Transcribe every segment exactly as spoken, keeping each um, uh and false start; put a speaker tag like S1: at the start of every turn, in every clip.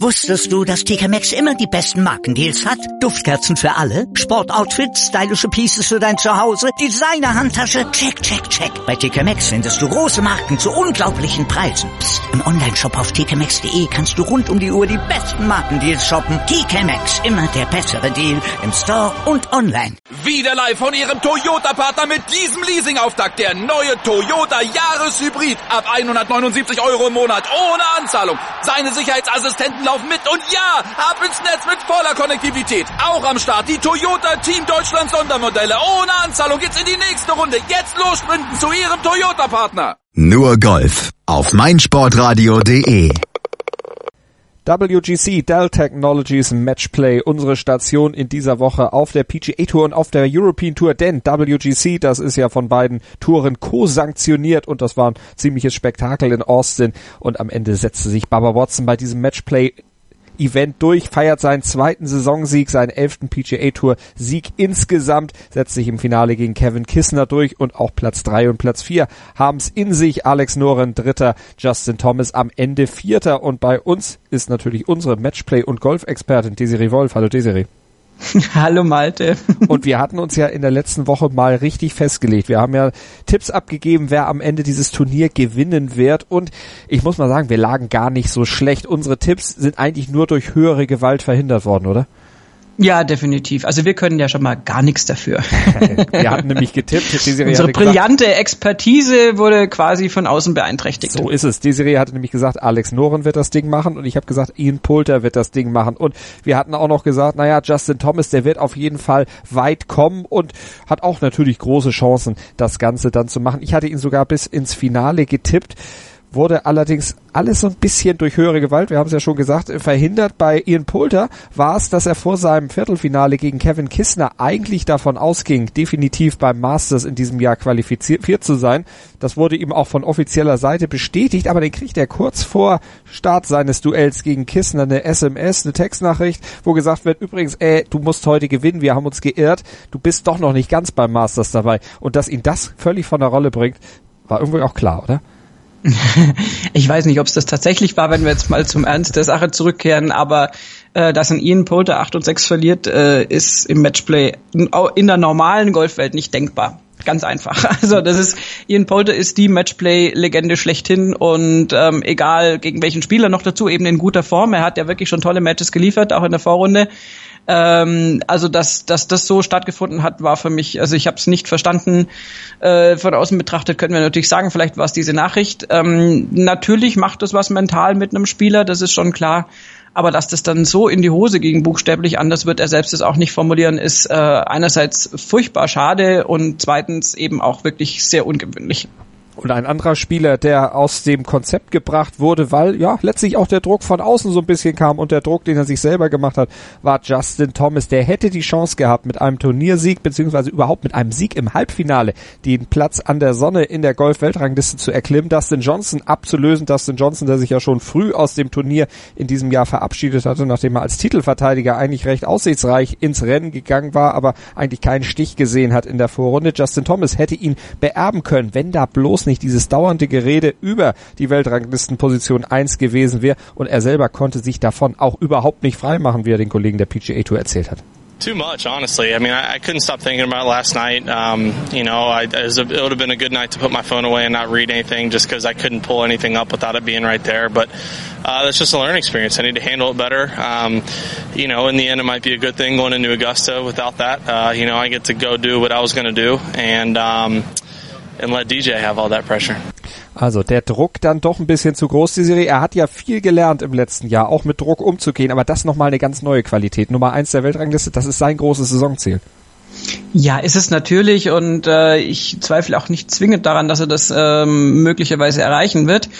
S1: Wusstest du, dass T K Maxx immer die besten Markendeals hat? Duftkerzen für alle, Sportoutfits, stylische Pieces für dein Zuhause, Designer-Handtasche, check, check, check. Bei T K Maxx findest du große Marken zu unglaublichen Preisen. Psst. Im Onlineshop auf t k maxx punkt de kannst du rund um die Uhr die besten Markendeals shoppen. T K Maxx, immer der bessere Deal im Store und online.
S2: Wieder live von Ihrem Toyota-Partner mit diesem Leasing-Auftakt. Der neue Toyota Jahreshybrid. Ab hundertneunundsiebzig Euro im Monat ohne Anzahlung. Seine Sicherheitsassistenten laufen mit und ja, ab ins Netz mit voller Konnektivität. Auch am Start die Toyota Team Deutschland Sondermodelle. Ohne Anzahlung geht's in die nächste Runde. Jetzt los sprinten zu Ihrem Toyota-Partner.
S3: Nur Golf auf meinsportradio punkt de.
S4: W G C Dell Technologies Matchplay, unsere Station in dieser Woche auf der P G A Tour und auf der European Tour, denn W G C, das ist ja von beiden Touren co-sanktioniert und das war ein ziemliches Spektakel in Austin und am Ende setzte sich Bubba Watson bei diesem Matchplay Event durch, feiert seinen zweiten Saisonsieg, seinen elften P G A Tour Sieg insgesamt, setzt sich im Finale gegen Kevin Kisner durch und auch Platz drei und Platz vier haben's in sich. Alex Noren Dritter, Justin Thomas am Ende Vierter und bei uns ist natürlich unsere Matchplay- und Golfexpertin Desiree Wolf. Hallo Desiree.
S5: Hallo Malte.
S4: Und wir hatten uns ja in der letzten Woche mal richtig festgelegt. Wir haben ja Tipps abgegeben, wer am Ende dieses Turnier gewinnen wird. Und ich muss mal sagen, wir lagen gar nicht so schlecht. Unsere Tipps sind eigentlich nur durch höhere Gewalt verhindert worden, oder?
S5: Ja, definitiv. Also wir können ja schon mal gar nichts dafür.
S4: Wir hatten nämlich getippt. Desiree
S5: Unsere
S4: hatte
S5: brillante
S4: gesagt,
S5: Expertise wurde quasi von außen beeinträchtigt.
S4: So ist es. Desiree hatte nämlich gesagt, Alex Noren wird das Ding machen und ich habe gesagt, Ian Poulter wird das Ding machen. Und wir hatten auch noch gesagt, naja, Justin Thomas, der wird auf jeden Fall weit kommen und hat auch natürlich große Chancen, das Ganze dann zu machen. Ich hatte ihn sogar bis ins Finale getippt. Wurde allerdings alles so ein bisschen durch höhere Gewalt, wir haben es ja schon gesagt, verhindert. Bei Ian Poulter war es, dass er vor seinem Viertelfinale gegen Kevin Kisner eigentlich davon ausging, definitiv beim Masters in diesem Jahr qualifiziert zu sein. Das wurde ihm auch von offizieller Seite bestätigt, aber dann kriegt er kurz vor Start seines Duells gegen Kisner eine S M S, eine Textnachricht, wo gesagt wird, übrigens, ey, du musst heute gewinnen, wir haben uns geirrt, du bist doch noch nicht ganz beim Masters dabei. Und dass ihn das völlig von der Rolle bringt, war irgendwie auch klar, oder?
S5: Ich weiß nicht, ob es das tatsächlich war, wenn wir jetzt mal zum Ernst der Sache zurückkehren, aber äh, dass ein Ian Poulter acht und sechs verliert, äh, ist im Matchplay in der normalen Golfwelt nicht denkbar. Ganz einfach. Also das ist, Ian Poulter ist die Matchplay-Legende schlechthin und ähm, egal gegen welchen Spieler noch dazu, eben in guter Form. Er hat ja wirklich schon tolle Matches geliefert, auch in der Vorrunde. Ähm, also dass, dass das so stattgefunden hat, war für mich, also ich habe es nicht verstanden. Äh, von außen betrachtet könnten wir natürlich sagen, vielleicht war es diese Nachricht. Ähm, natürlich macht das was mental mit einem Spieler, das ist schon klar. Aber dass das dann so in die Hose ging, buchstäblich, anders wird er selbst es auch nicht formulieren, ist äh, einerseits furchtbar schade und zweitens eben auch wirklich sehr ungewöhnlich.
S4: Und ein anderer Spieler, der aus dem Konzept gebracht wurde, weil ja letztlich auch der Druck von außen so ein bisschen kam und der Druck, den er sich selber gemacht hat, war Justin Thomas. Der hätte die Chance gehabt, mit einem Turniersieg beziehungsweise überhaupt mit einem Sieg im Halbfinale den Platz an der Sonne in der Golf-Weltrangliste zu erklimmen, Dustin Johnson abzulösen. Dustin Johnson, der sich ja schon früh aus dem Turnier in diesem Jahr verabschiedet hatte, nachdem er als Titelverteidiger eigentlich recht aussichtsreich ins Rennen gegangen war, aber eigentlich keinen Stich gesehen hat in der Vorrunde. Justin Thomas hätte ihn beerben können, wenn da bloß nicht dieses dauernde Gerede über die Weltranglistenposition eins gewesen wäre und er selber konnte sich davon auch überhaupt nicht freimachen, wie er den Kollegen der P G A Tour erzählt hat.
S6: Too much, honestly. I mean, I, I couldn't stop thinking about it last night. Um, you know, I, it, was a, it would have been a good night to put my phone away and not read anything just because I couldn't pull anything up without it being right there. But uh, that's just a learning experience. I need to handle it better. Um, you know, in the end, it might be a good thing going into Augusta without that. Uh, you know, I get to go do what I was going to do and um, and let D J have all that pressure.
S4: Also der Druck dann doch ein bisschen zu groß, die Serie. Er hat ja viel gelernt im letzten Jahr, auch mit Druck umzugehen, aber das nochmal eine ganz neue Qualität. Nummer eins der Weltrangliste, das ist sein großes Saisonziel.
S5: Ja, ist es natürlich und äh, ich zweifle auch nicht zwingend daran, dass er das ähm, möglicherweise erreichen wird.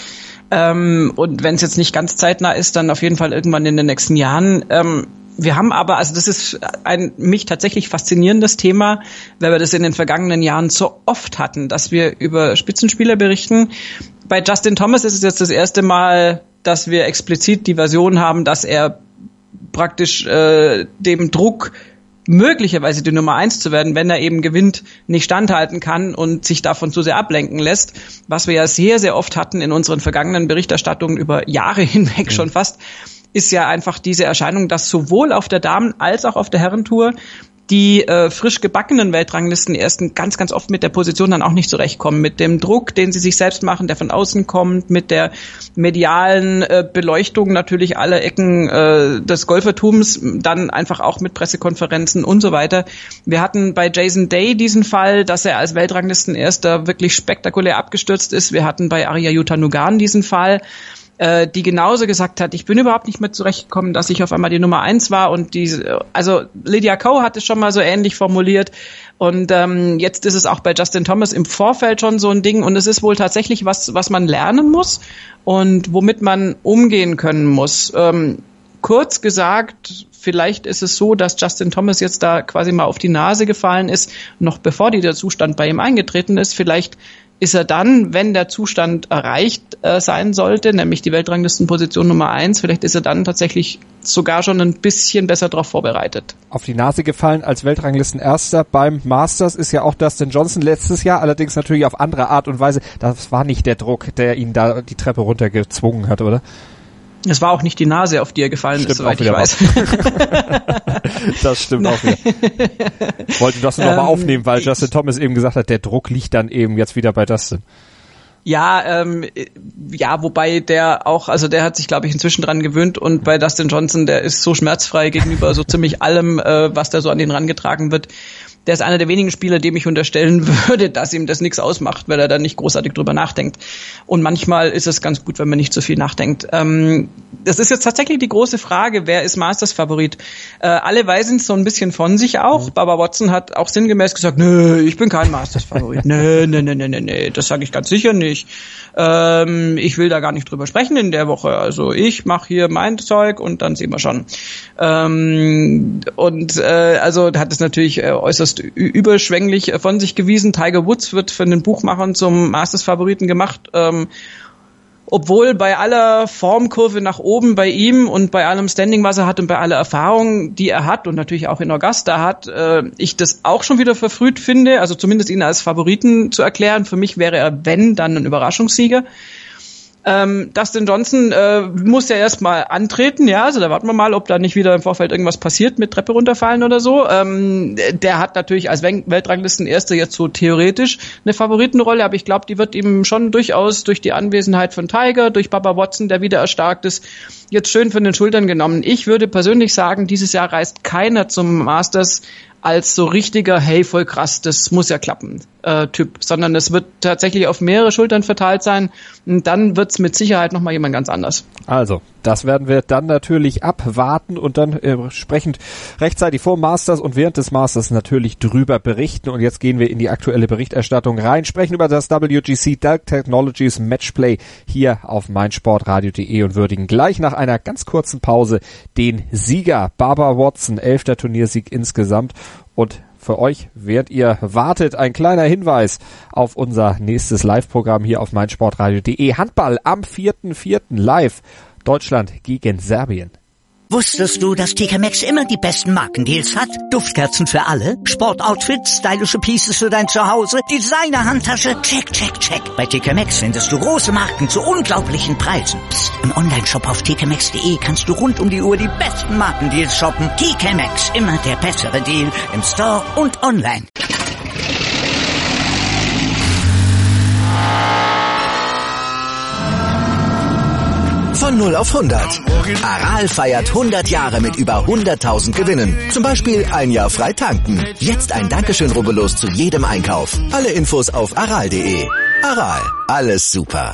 S5: Ähm, und wenn es jetzt nicht ganz zeitnah ist, dann auf jeden Fall irgendwann in den nächsten Jahren. Ähm, Wir haben aber, also das ist ein mich tatsächlich faszinierendes Thema, weil wir das in den vergangenen Jahren so oft hatten, dass wir über Spitzenspieler berichten. Bei Justin Thomas ist es jetzt das erste Mal, dass wir explizit die Version haben, dass er praktisch äh, dem Druck, möglicherweise die Nummer eins zu werden, wenn er eben gewinnt, nicht standhalten kann und sich davon zu sehr ablenken lässt, was wir ja sehr, sehr oft hatten in unseren vergangenen Berichterstattungen über Jahre hinweg schon fast. ist ja einfach diese Erscheinung, dass sowohl auf der Damen- als auch auf der Herrentour die äh, frisch gebackenen Weltranglisten ersten ganz, ganz oft mit der Position dann auch nicht zurechtkommen. Mit dem Druck, den sie sich selbst machen, der von außen kommt, mit der medialen äh, Beleuchtung natürlich aller Ecken äh, des Golfertums, dann einfach auch mit Pressekonferenzen und so weiter. Wir hatten bei Jason Day diesen Fall, dass er als Weltranglistenerster wirklich spektakulär abgestürzt ist. Wir hatten bei Arya Yutanugarn diesen Fall, die genauso gesagt hat, ich bin überhaupt nicht mehr zurechtgekommen, dass ich auf einmal die Nummer eins war und die, also Lydia Ko hat es schon mal so ähnlich formuliert und ähm, jetzt ist es auch bei Justin Thomas im Vorfeld schon so ein Ding und es ist wohl tatsächlich was, was man lernen muss und womit man umgehen können muss. Ähm, kurz gesagt, vielleicht ist es so, dass Justin Thomas jetzt da quasi mal auf die Nase gefallen ist, noch bevor dieser Zustand bei ihm eingetreten ist, vielleicht ist er dann, wenn der Zustand erreicht äh, sein sollte, nämlich die Weltranglistenposition Nummer eins, vielleicht ist er dann tatsächlich sogar schon ein bisschen besser darauf vorbereitet.
S4: Auf die Nase gefallen als Weltranglistenerster beim Masters ist ja auch Dustin Johnson letztes Jahr, allerdings natürlich auf andere Art und Weise. Das war nicht der Druck, der ihn da die Treppe runtergezwungen hat, oder?
S5: Es war auch nicht die Nase, auf die er gefallen
S4: stimmt
S5: ist, soweit ich weiß.
S4: Das stimmt auch wieder. Ich wollte das nur ähm, nochmal aufnehmen, weil Justin Thomas eben gesagt hat, der Druck liegt dann eben jetzt wieder bei Dustin.
S5: Ja, ähm, ja, wobei der auch, also der hat sich, glaube ich, inzwischen dran gewöhnt und bei Dustin Johnson, der ist so schmerzfrei gegenüber so ziemlich allem, äh, was da so an ihn rangetragen wird. Der ist einer der wenigen Spieler, dem ich unterstellen würde, dass ihm das nichts ausmacht, weil er da nicht großartig drüber nachdenkt. Und manchmal ist es ganz gut, wenn man nicht so viel nachdenkt. Ähm, das ist jetzt tatsächlich die große Frage, wer ist Masters-Favorit? Äh, alle weisen es so ein bisschen von sich auch. Mhm. Barbara Watson hat auch sinngemäß gesagt, nö, ich bin kein Masters-Favorit. nö, nö, nö, nö, nö, nö, das sage ich ganz sicher nicht. Ähm, ich will da gar nicht drüber sprechen in der Woche. Also ich mache hier mein Zeug und dann sehen wir schon. Ähm, und äh, also hat es natürlich äh, äußerst überschwänglich von sich gewiesen. Tiger Woods wird von den Buchmachern zum Masters-Favoriten gemacht, ähm, obwohl bei aller Formkurve nach oben bei ihm und bei allem Standing, was er hat und bei aller Erfahrung, die er hat und natürlich auch in Augusta hat, äh, ich das auch schon wieder verfrüht finde, also zumindest ihn als Favoriten zu erklären. Für mich wäre er, wenn, dann ein Überraschungssieger. Ähm, Dustin Johnson äh, muss ja erstmal antreten, ja, also da warten wir mal, ob da nicht wieder im Vorfeld irgendwas passiert mit Treppe runterfallen oder so. Ähm, der hat natürlich als Weltranglistenerster jetzt so theoretisch eine Favoritenrolle, aber ich glaube, die wird ihm schon durchaus durch die Anwesenheit von Tiger, durch Bubba Watson, der wieder erstarkt ist, jetzt schön von den Schultern genommen. Ich würde persönlich sagen, dieses Jahr reist keiner zum Masters als so richtiger, hey, voll krass, das muss ja klappen, äh, Typ, sondern es wird tatsächlich auf mehrere Schultern verteilt sein und dann wird's mit Sicherheit nochmal jemand ganz anders.
S4: Also, das werden wir dann natürlich abwarten und dann äh, entsprechend rechtzeitig vor Masters und während des Masters natürlich drüber berichten und jetzt gehen wir in die aktuelle Berichterstattung rein, sprechen über das W G C Dunk Technologies Matchplay hier auf meinsportradio punkt de und würdigen gleich nach einer ganz kurzen Pause den Sieger Barbara Watson, elfter Turniersieg insgesamt. Und für euch, während ihr wartet, ein kleiner Hinweis auf unser nächstes Live-Programm hier auf meinsportradio punkt de. Handball am vierten vierten live. Deutschland gegen Serbien.
S1: Wusstest du, dass T K Maxx immer die besten Markendeals hat? Duftkerzen für alle, Sportoutfits, stylische Pieces für dein Zuhause, Designer-Handtasche, check, check, check. Bei T K Maxx findest du große Marken zu unglaublichen Preisen. Psst. Im Onlineshop auf t k maxx punkt de kannst du rund um die Uhr die besten Markendeals shoppen. T K Maxx, immer der bessere Deal im Store und online.
S3: Von null auf hundert. Aral feiert hundert Jahre mit über hunderttausend Gewinnen. Zum Beispiel ein Jahr frei tanken. Jetzt ein Dankeschön, rubbellos zu jedem Einkauf. Alle Infos auf aral punkt de. Aral, alles super.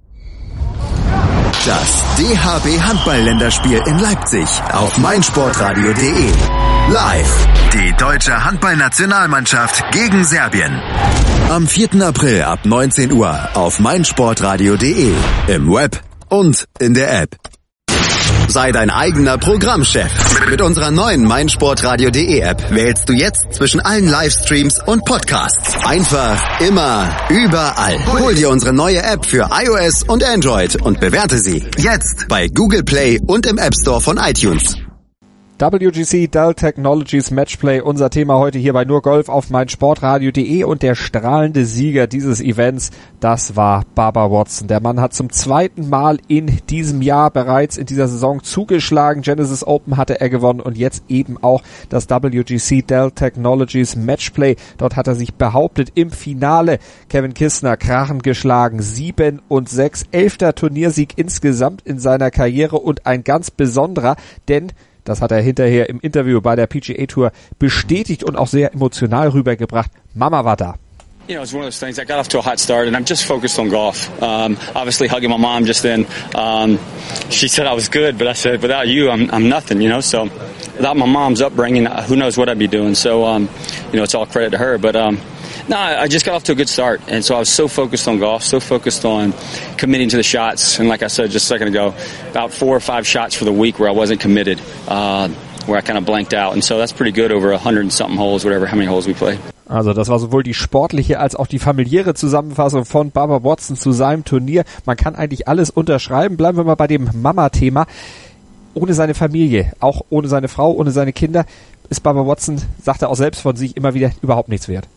S3: Das D H B Handball-Länderspiel in Leipzig auf meinsportradio punkt de. Live. Die deutsche Handballnationalmannschaft gegen Serbien. Am vierten April ab neunzehn Uhr auf meinsportradio punkt de. Im Web und in der App. Sei dein eigener Programmchef. Mit unserer neuen meinsportradio punkt de App wählst du jetzt zwischen allen Livestreams und Podcasts. Einfach, immer, überall. Hol dir unsere neue App für iOS und Android und bewerte sie jetzt bei Google Play und im App Store von iTunes.
S4: W G C Dell Technologies Matchplay, unser Thema heute hier bei nur Golf auf meinsportradio punkt de, und der strahlende Sieger dieses Events, das war Bubba Watson. Der Mann hat zum zweiten Mal in diesem Jahr bereits in dieser Saison zugeschlagen. Genesis Open hatte er gewonnen und jetzt eben auch das W G C Dell Technologies Matchplay. Dort hat er sich behauptet im Finale. Kevin Kisner krachend geschlagen, sieben und sechs, elfter Turniersieg insgesamt in seiner Karriere und ein ganz besonderer, denn das hat er hinterher im Interview bei der P G A Tour bestätigt und auch sehr emotional rübergebracht. Mama war da.
S7: You know, it's one of those things. I got off to a hot start, and I'm just focused on golf. Um, obviously, hugging my mom just then. Um, she said I was good, but I said, without you, I'm I'm nothing. You know, so without my mom's upbringing, who knows what I'd be doing. So, um, you know, it's all credit to her. But um, no, I just got off to a good start, and so I was so focused on golf, so focused on committing to the shots. And like I said just a second ago, about four or five shots for the week where I wasn't committed, uh, where I kind of blanked out. And so that's pretty good over a hundred and something holes, whatever, how many holes we played.
S4: Also das war sowohl die sportliche als auch die familiäre Zusammenfassung von Bubba Watson zu seinem Turnier. Man kann eigentlich alles unterschreiben. Bleiben wir mal bei dem Mama-Thema. Ohne seine Familie, auch ohne seine Frau, ohne seine Kinder, ist Bubba Watson, sagt er auch selbst von sich, immer wieder überhaupt nichts wert.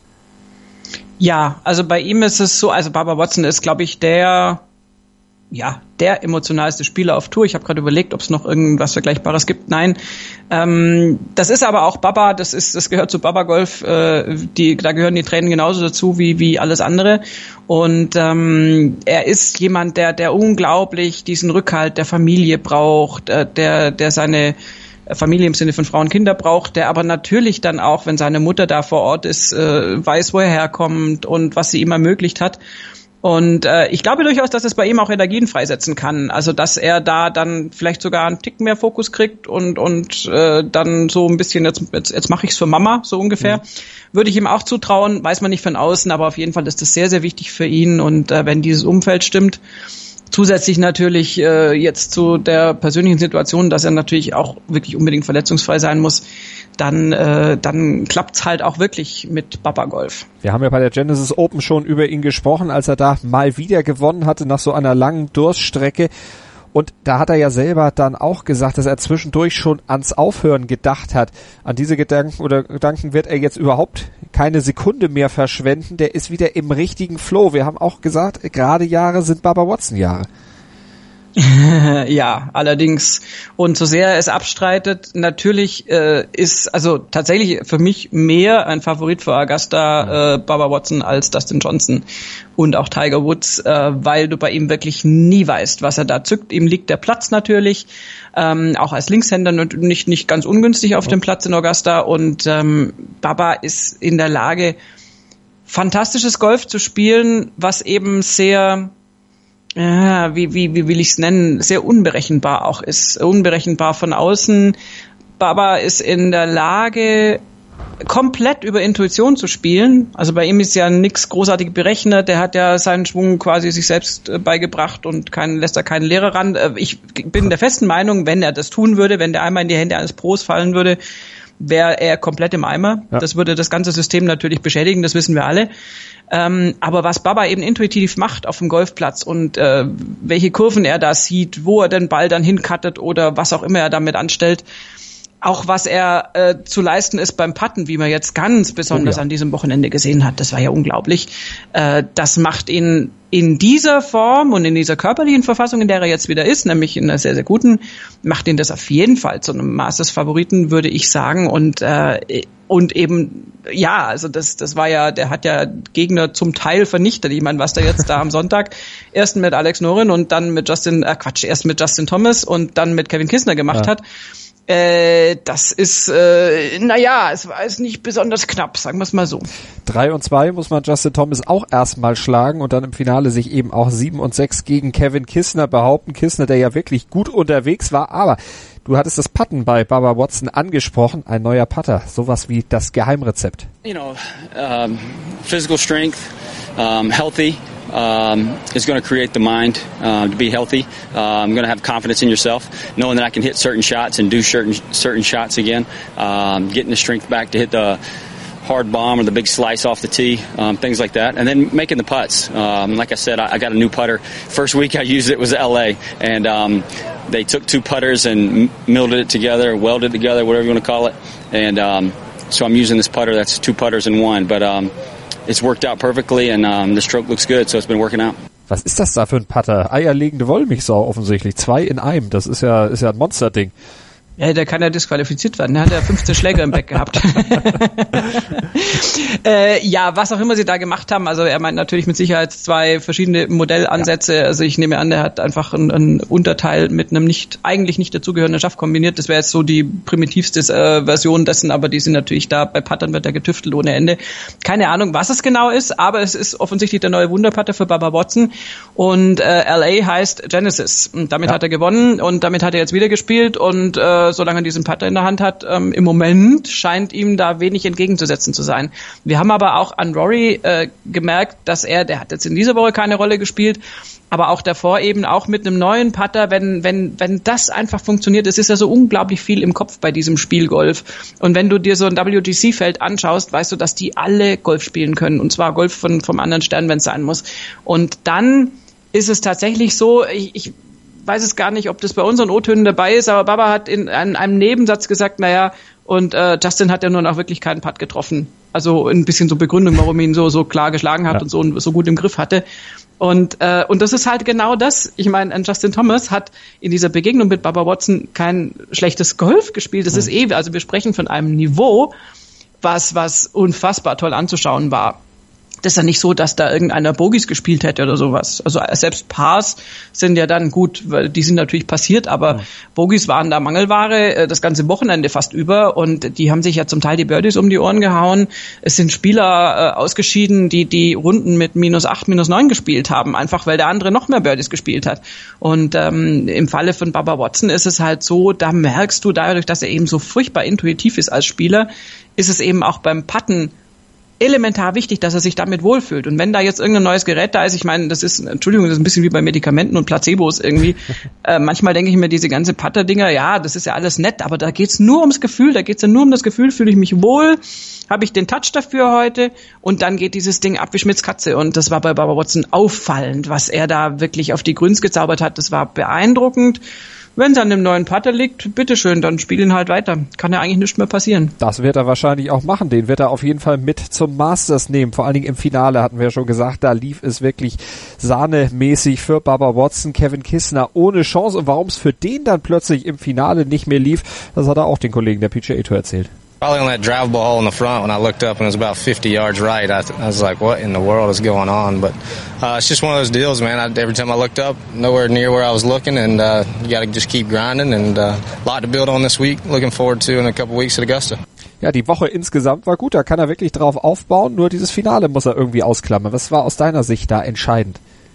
S5: Ja, also bei ihm ist es so, also Bubba Watson ist, glaube ich, der ja, der emotionalste Spieler auf Tour. Ich habe gerade überlegt, ob es noch irgendwas Vergleichbares gibt. Nein, ähm, das ist aber auch Bubba, das ist, das gehört zu Bubba Golf. Äh, die, da gehören die Tränen genauso dazu wie wie alles andere. Und ähm, er ist jemand, der der unglaublich diesen Rückhalt der Familie braucht, äh, der der seine Familie im Sinne von Frauen und Kinder braucht, der aber natürlich dann auch, wenn seine Mutter da vor Ort ist, äh, weiß, wo er herkommt und was sie ihm ermöglicht hat. Und äh, ich glaube durchaus, dass es bei ihm auch Energien freisetzen kann. Also dass er da dann vielleicht sogar einen Tick mehr Fokus kriegt und und äh, dann so ein bisschen, jetzt jetzt, jetzt mache ich es für Mama, so ungefähr. Mhm. Würde ich ihm auch zutrauen, weiß man nicht von außen, aber auf jeden Fall ist das sehr, sehr wichtig für ihn. Und äh, wenn dieses Umfeld stimmt, zusätzlich natürlich äh, jetzt zu der persönlichen Situation, dass er natürlich auch wirklich unbedingt verletzungsfrei sein muss, dann äh, dann klappt's halt auch wirklich mit Bubba Golf.
S4: Wir haben ja bei der Genesis Open schon über ihn gesprochen, als er da mal wieder gewonnen hatte nach so einer langen Durststrecke. Und da hat er ja selber dann auch gesagt, dass er zwischendurch schon ans Aufhören gedacht hat. An diese Gedanken oder Gedanken wird er jetzt überhaupt keine Sekunde mehr verschwenden. Der ist wieder im richtigen Flow. Wir haben auch gesagt, gerade Jahre sind Bubba Watson Jahre.
S5: Ja, allerdings. Und so sehr er es abstreitet, natürlich äh, ist also tatsächlich für mich mehr ein Favorit für Augusta äh, Bubba Watson als Dustin Johnson und auch Tiger Woods, äh, weil du bei ihm wirklich nie weißt, was er da zückt. Ihm liegt der Platz natürlich, ähm, auch als Linkshänder nicht nicht ganz ungünstig auf dem Platz in Augusta. Und ähm, Bubba ist in der Lage, fantastisches Golf zu spielen, was eben sehr Ja, wie, wie, wie will ich's nennen, sehr unberechenbar auch ist. Unberechenbar von außen. Bubba ist in der Lage, komplett über Intuition zu spielen. Also bei ihm ist ja nichts großartig berechnet. Der hat ja seinen Schwung quasi sich selbst beigebracht und kein, lässt da keinen Lehrer ran. Ich bin der festen Meinung, wenn er das tun würde, wenn der einmal in die Hände eines Pros fallen würde, wäre er komplett im Eimer. Ja. Das würde das ganze System natürlich beschädigen, das wissen wir alle. Ähm, aber was Bubba eben intuitiv macht auf dem Golfplatz und äh, welche Kurven er da sieht, wo er den Ball dann hinkattet oder was auch immer er damit anstellt, auch was er äh, zu leisten ist beim Putten, wie man jetzt ganz besonders oh ja. an diesem Wochenende gesehen hat, das war ja unglaublich. Äh, das macht ihn in dieser Form und in dieser körperlichen Verfassung, in der er jetzt wieder ist, nämlich in einer sehr, sehr guten, macht ihn das auf jeden Fall zu einem Masters-Favoriten, würde ich sagen. Und äh, und eben, ja, also das das war ja, der hat ja Gegner zum Teil vernichtet. Ich meine, was der jetzt da am Sonntag erst mit Alex Noren und dann mit Justin, äh Quatsch, erst mit Justin Thomas und dann mit Kevin Kisner gemacht ja. hat, Äh, das ist, äh, naja, es war jetzt nicht besonders knapp, sagen wir es mal so.
S4: drei und zwei muss man Justin Thomas auch erstmal schlagen und dann im Finale sich eben auch sieben und sechs gegen Kevin Kisner behaupten. Kisner, der ja wirklich gut unterwegs war, aber du hattest das Putten bei Bubba Watson angesprochen, ein neuer Putter, sowas wie das Geheimrezept.
S7: You know, um, physical strength, um, healthy. Um, is going to create the mind uh, to be healthy. Uh, I'm going to have confidence in yourself, knowing that I can hit certain shots and do certain certain shots again. Um, getting the strength back to hit the hard bomb or the big slice off the tee, um, things like that, and then making the putts. Um, like I said, I, I got a new putter. First week I used it was L A, and um, they took two putters and milded it together, welded it together, whatever you want to call it. And um, so I'm using this putter that's two putters in one. But um, it's worked out perfectly, and um, the stroke looks good, so it's been working out.
S4: Was ist das da für ein Putter? Eierlegende Wollmilchsau offensichtlich. Zwei in einem. Das ist ja, ist ja ein Monsterding.
S5: Ja, der kann ja disqualifiziert werden. Der hat ja fünfzehn Schläger im Back gehabt. äh, ja, was auch immer sie da gemacht haben. Also er meint natürlich mit Sicherheit zwei verschiedene Modellansätze. Ja. Also ich nehme an, der hat einfach ein, ein Unterteil mit einem nicht eigentlich nicht dazugehörenden Schaft kombiniert. Das wäre jetzt so die primitivste äh, Version dessen, aber die sind natürlich da. Bei Puttern wird er getüftelt ohne Ende. Keine Ahnung, was es genau ist, aber es ist offensichtlich der neue Wunderputter für Bubba Watson. Und äh, L A heißt Genesis. Und damit ja. hat er gewonnen und damit hat er jetzt wieder gespielt und äh, solange er diesen Putter in der Hand hat, ähm, im Moment scheint ihm da wenig entgegenzusetzen zu sein. Wir haben aber auch an Rory äh, gemerkt, dass er, der hat jetzt in dieser Woche keine Rolle gespielt, aber auch davor eben auch mit einem neuen Putter, wenn wenn wenn das einfach funktioniert, es ist ja so unglaublich viel im Kopf bei diesem Spiel Golf. Und wenn du dir so ein W G C-Feld anschaust, weißt du, dass die alle Golf spielen können. Und zwar Golf von vom anderen Stern, wenn es sein muss. Und dann ist es tatsächlich so, ich, ich weiß es gar nicht, ob das bei unseren O-Tönen dabei ist, aber Baba hat in einem Nebensatz gesagt, naja, und äh, Justin hat ja nur noch wirklich keinen Putt getroffen. Also ein bisschen so Begründung, warum ihn so so klar geschlagen hat ja. und so so gut im Griff hatte. Und äh, und das ist halt genau das. Ich meine, Justin Thomas hat in dieser Begegnung mit Bubba Watson kein schlechtes Golf gespielt. Das mhm. ist eh, also wir sprechen von einem Niveau, was was unfassbar toll anzuschauen war. Das ist ja nicht so, dass da irgendeiner Bogies gespielt hätte oder sowas. Also selbst Pars sind ja dann gut, weil die sind natürlich passiert, aber mhm. Bogies waren da Mangelware das ganze Wochenende fast über und die haben sich ja zum Teil die Birdies um die Ohren gehauen. Es sind Spieler äh, ausgeschieden, die die Runden mit minus acht, minus neun gespielt haben, einfach weil der andere noch mehr Birdies gespielt hat. Und ähm, im Falle von Bubba Watson ist es halt so, da merkst du dadurch, dass er eben so furchtbar intuitiv ist als Spieler, ist es eben auch beim Putten elementar wichtig, dass er sich damit wohlfühlt. Und wenn da jetzt irgendein neues Gerät da ist, ich meine, das ist, Entschuldigung, das ist ein bisschen wie bei Medikamenten und Placebos irgendwie. äh, manchmal denke ich mir, diese ganze Putter-Dinger, ja, das ist ja alles nett, aber da geht's nur ums Gefühl, da geht's ja nur um das Gefühl, fühle ich mich wohl, habe ich den Touch dafür heute und dann geht dieses Ding ab wie Schmitz Katze. Und das war bei Bubba Watson auffallend, was er da wirklich auf die Grüns gezaubert hat. Das war beeindruckend. Wenn es an dem neuen Putter liegt, bitteschön, dann spielen halt weiter. Kann ja eigentlich nichts mehr passieren.
S4: Das wird er wahrscheinlich auch machen. Den wird er auf jeden Fall mit zum Masters nehmen. Vor allen Dingen im Finale hatten wir ja schon gesagt, da lief es wirklich sahnemäßig für Bubba Watson. Kevin Kisner ohne Chance. Und warum es für den dann plötzlich im Finale nicht mehr lief, das hat er auch den Kollegen der P G A Tour erzählt.
S8: Probably on that drive ball hole in the front, when I looked up and it was about fifty yards right, I, I was like, what in the world is going on? But uh, it's just one of those deals, man. I, every time I looked up, nowhere near where I was looking, and uh, you got to just keep grinding, and a uh, lot to build on this week. Looking forward to in a couple weeks at Augusta.
S4: Ja, die Woche insgesamt war gut, da kann er wirklich drauf aufbauen, nur dieses Finale muss er irgendwie ausklammern. Was war aus deiner Sicht da entscheidend?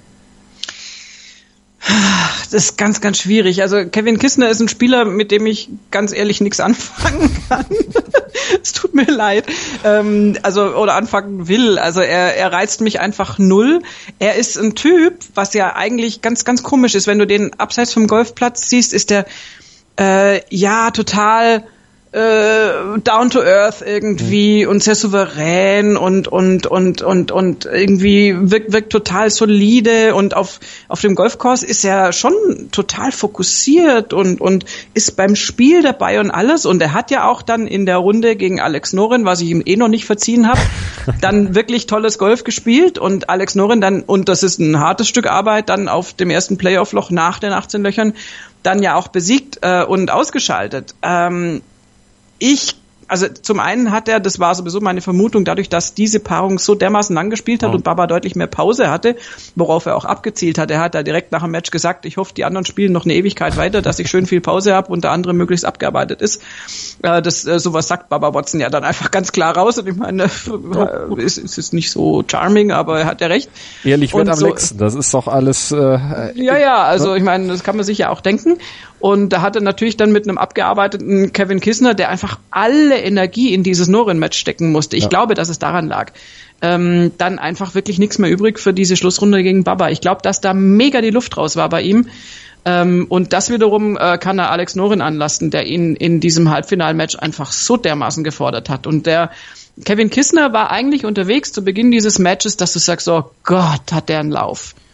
S5: Das ist ganz, ganz schwierig. Also Kevin Kisner ist ein Spieler, mit dem ich ganz ehrlich nichts anfangen kann. Es tut mir leid. Ähm, also oder anfangen will. Also er, er reizt mich einfach null. Er ist ein Typ, was ja eigentlich ganz, ganz komisch ist. Wenn du den abseits vom Golfplatz siehst, ist der äh, ja total äh, down to earth irgendwie mhm. und sehr souverän und und und und und irgendwie wirkt, wirkt total solide und auf auf dem Golfkurs ist er schon total fokussiert und und ist beim Spiel dabei und alles und er hat ja auch dann in der Runde gegen Alex Noren, was ich ihm eh noch nicht verziehen habe, dann wirklich tolles Golf gespielt und Alex Noren dann, und das ist ein hartes Stück Arbeit, dann auf dem ersten Playoff-Loch nach den achtzehn Löchern dann ja auch besiegt äh, und ausgeschaltet. Ähm, Ich, also zum einen hat er, das war sowieso meine Vermutung, dadurch, dass diese Paarung so dermaßen lang gespielt hat oh. und Bubba deutlich mehr Pause hatte, worauf er auch abgezielt hat. Er hat da direkt nach dem Match gesagt, ich hoffe, die anderen spielen noch eine Ewigkeit weiter, dass ich schön viel Pause habe und der andere möglichst abgearbeitet ist. Äh, das äh, sowas sagt Bubba Watson ja dann einfach ganz klar raus. Und ich meine, äh, es, es ist nicht so charming, aber er hat ja recht.
S4: Ehrlich wird
S5: und
S4: am
S5: so,
S4: längsten. Das ist doch alles. Äh,
S5: ja, ja. Also ich meine, das kann man sich ja auch denken. Und da hat er natürlich dann mit einem abgearbeiteten Kevin Kisner, der einfach alle Energie in dieses Noren-Match stecken musste. Ich ja. glaube, dass es daran lag. Ähm, dann einfach wirklich nichts mehr übrig für diese Schlussrunde gegen Bubba. Ich glaube, dass da mega die Luft raus war bei ihm. Ähm, und das wiederum äh, kann er Alex Noren anlasten, der ihn in diesem Halbfinalmatch einfach so dermaßen gefordert hat. Und der Kevin Kisner war eigentlich unterwegs zu Beginn dieses Matches, dass du sagst, oh Gott, hat der einen Lauf.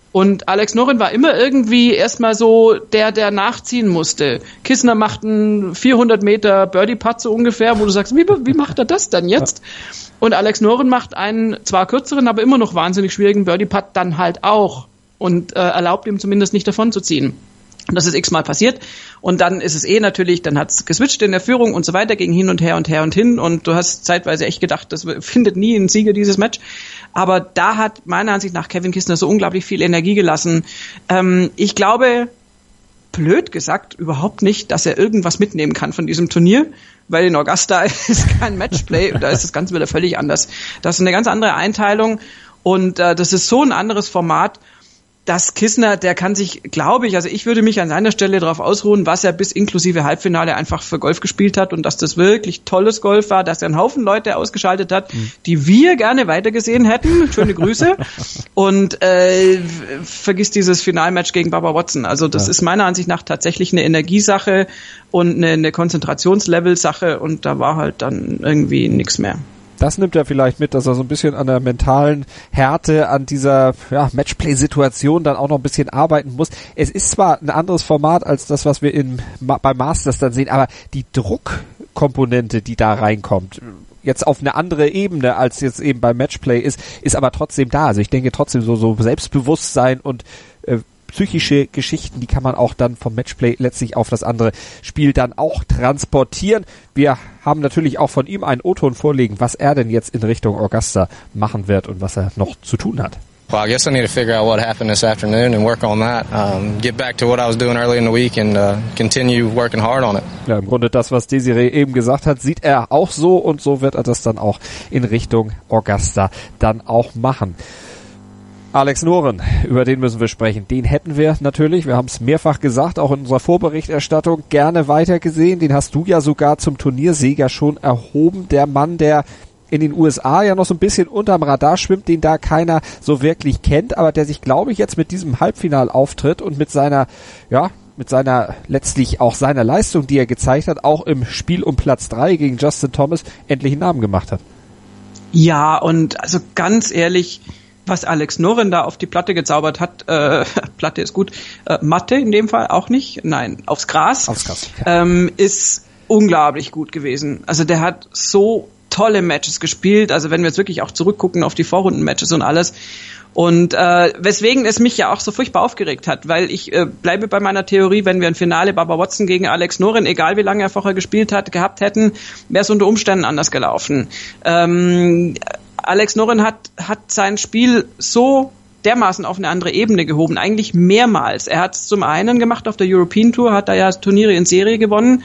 S5: Und Alex Noren war immer irgendwie erstmal so der, der nachziehen musste. Kissner macht einen vierhundert Meter Birdie-Putt so ungefähr, wo du sagst, wie, wie macht er das denn jetzt? Und Alex Noren macht einen zwar kürzeren, aber immer noch wahnsinnig schwierigen Birdie-Putt dann halt auch und äh, erlaubt ihm zumindest nicht davon zu ziehen. Das ist x-mal passiert und dann ist es eh natürlich, dann hat's geswitcht in der Führung und so weiter, ging hin und her und her und hin und du hast zeitweise echt gedacht, das findet nie einen Sieger, dieses Match. Aber da hat meiner Ansicht nach Kevin Kissner so unglaublich viel Energie gelassen. Ähm, ich glaube, blöd gesagt, überhaupt nicht, dass er irgendwas mitnehmen kann von diesem Turnier, weil in Augusta ist kein Matchplay und da ist das Ganze wieder völlig anders. Das ist eine ganz andere Einteilung und äh, das ist so ein anderes Format. Das Kissner, der kann sich, glaube ich, also ich würde mich an seiner Stelle darauf ausruhen, was er bis inklusive Halbfinale einfach für Golf gespielt hat und dass das wirklich tolles Golf war, dass er einen Haufen Leute ausgeschaltet hat, mhm. die wir gerne weitergesehen hätten. Schöne Grüße. Und äh, vergiss dieses Finalmatch gegen Bubba Watson. Also das ja. ist meiner Ansicht nach tatsächlich eine Energiesache und eine, eine Konzentrationslevel-Sache und da war halt dann irgendwie nichts mehr.
S4: Das nimmt er vielleicht mit, dass er so ein bisschen an der mentalen Härte, an dieser ja, Matchplay-Situation dann auch noch ein bisschen arbeiten muss. Es ist zwar ein anderes Format als das, was wir in, beim Masters dann sehen, aber die Druckkomponente, die da reinkommt, jetzt auf eine andere Ebene, als jetzt eben beim Matchplay ist, ist aber trotzdem da. Also ich denke trotzdem so, so Selbstbewusstsein und äh, psychische Geschichten, die kann man auch dann vom Matchplay letztlich auf das andere Spiel dann auch transportieren. Wir haben natürlich auch von ihm einen O-Ton vorlegen, was er denn jetzt in Richtung Augusta machen wird und was er noch zu tun hat.
S8: Well, I guess I need to figure out what happened this afternoon and work on that. Um, get back to what I was doing early in the week and uh, continue working hard on it.
S4: Ja, im Grunde das, was Desiree eben gesagt hat, sieht er auch so und so wird er das dann auch in Richtung Augusta dann auch machen. Alex Noren, über den müssen wir sprechen. Den hätten wir natürlich, wir haben es mehrfach gesagt, auch in unserer Vorberichterstattung, gerne weitergesehen. Den hast du ja sogar zum Turniersieger schon erhoben. Der Mann, der in den U S A ja noch so ein bisschen unterm Radar schwimmt, den da keiner so wirklich kennt, aber der sich, glaube ich, jetzt mit diesem Halbfinalauftritt und mit seiner, ja, mit seiner, letztlich auch seiner Leistung, die er gezeigt hat, auch im Spiel um Platz drei gegen Justin Thomas endlich einen Namen gemacht hat.
S5: Ja, und also ganz ehrlich, was Alex Noren da auf die Platte gezaubert hat, äh, Platte ist gut, äh, Matte in dem Fall auch nicht, nein, aufs Gras,
S4: aufs Gras ja.
S5: ähm, ist unglaublich gut gewesen. Also der hat so tolle Matches gespielt, also wenn wir jetzt wirklich auch zurückgucken auf die Vorrunden-Matches und alles und äh, weswegen es mich ja auch so furchtbar aufgeregt hat, weil ich äh, bleibe bei meiner Theorie, wenn wir ein Finale Bubba Watson gegen Alex Noren, egal wie lange er vorher gespielt hat, gehabt hätten, wäre es unter Umständen anders gelaufen. Ähm, Alex Noren hat, hat sein Spiel so dermaßen auf eine andere Ebene gehoben, eigentlich mehrmals. Er hat es zum einen gemacht auf der European Tour, hat da ja Turniere in Serie gewonnen.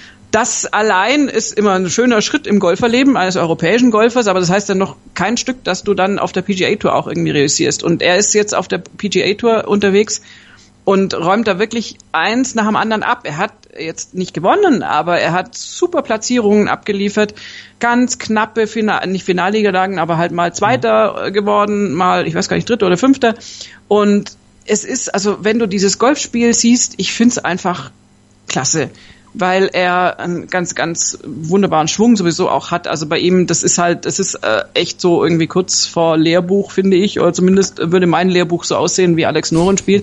S5: Das allein ist immer ein schöner Schritt im Golferleben eines europäischen Golfers, aber das heißt dann noch kein Stück, dass du dann auf der P G A Tour auch irgendwie reüssierst. Und er ist jetzt auf der P G A Tour unterwegs und räumt da wirklich eins nach dem anderen ab. Er hat jetzt nicht gewonnen, aber er hat super Platzierungen abgeliefert, ganz knappe, Final, nicht Finalniederlagen, aber halt mal Zweiter geworden, mal, ich weiß gar nicht, Dritter oder Fünfter. Und es ist, also wenn du dieses Golfspiel siehst, ich find's einfach klasse, weil er einen ganz, ganz wunderbaren Schwung sowieso auch hat. Also bei ihm, das ist halt, das ist äh, echt so irgendwie kurz vor Lehrbuch, finde ich, oder zumindest würde mein Lehrbuch so aussehen, wie Alex Noren spielt.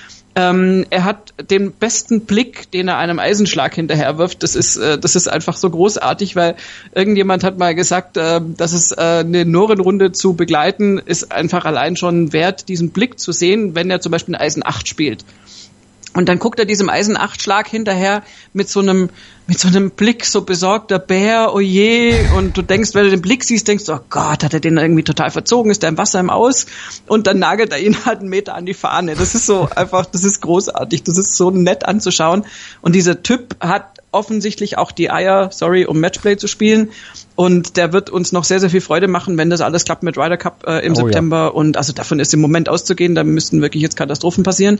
S5: Ähm, er hat den besten Blick, den er einem Eisenschlag hinterherwirft. Das ist, äh, das ist einfach so großartig, weil irgendjemand hat mal gesagt, äh, dass es äh, eine Noren-Runde zu begleiten, ist einfach allein schon wert, diesen Blick zu sehen, wenn er zum Beispiel eine Eisen acht spielt. Und dann guckt er diesem Eisen acht Schlag hinterher mit so einem, mit so einem Blick, so besorgter Bär, oh je. Und du denkst, wenn du den Blick siehst, denkst du, oh Gott, hat er den irgendwie total verzogen, ist der im Wasser im Aus? Und dann nagelt er ihn halt einen Meter an die Fahne. Das ist so einfach, das ist großartig, das ist so nett anzuschauen. Und dieser Typ hat offensichtlich auch die Eier, sorry, um Matchplay zu spielen. Und der wird uns noch sehr, sehr viel Freude machen, wenn das alles klappt mit Ryder Cup äh, im oh, September. Ja. Und also davon ist im Moment auszugehen, da müssten wirklich jetzt Katastrophen passieren.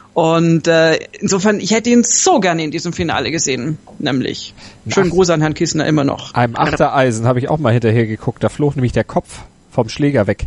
S5: Und äh, insofern, ich hätte ihn so gerne in diesem Finale gesehen, nämlich. Schönen Gruß an Herrn Kissner immer noch.
S4: Einem Achtereisen habe ich auch mal hinterher geguckt, da flog nämlich der Kopf vom Schläger weg.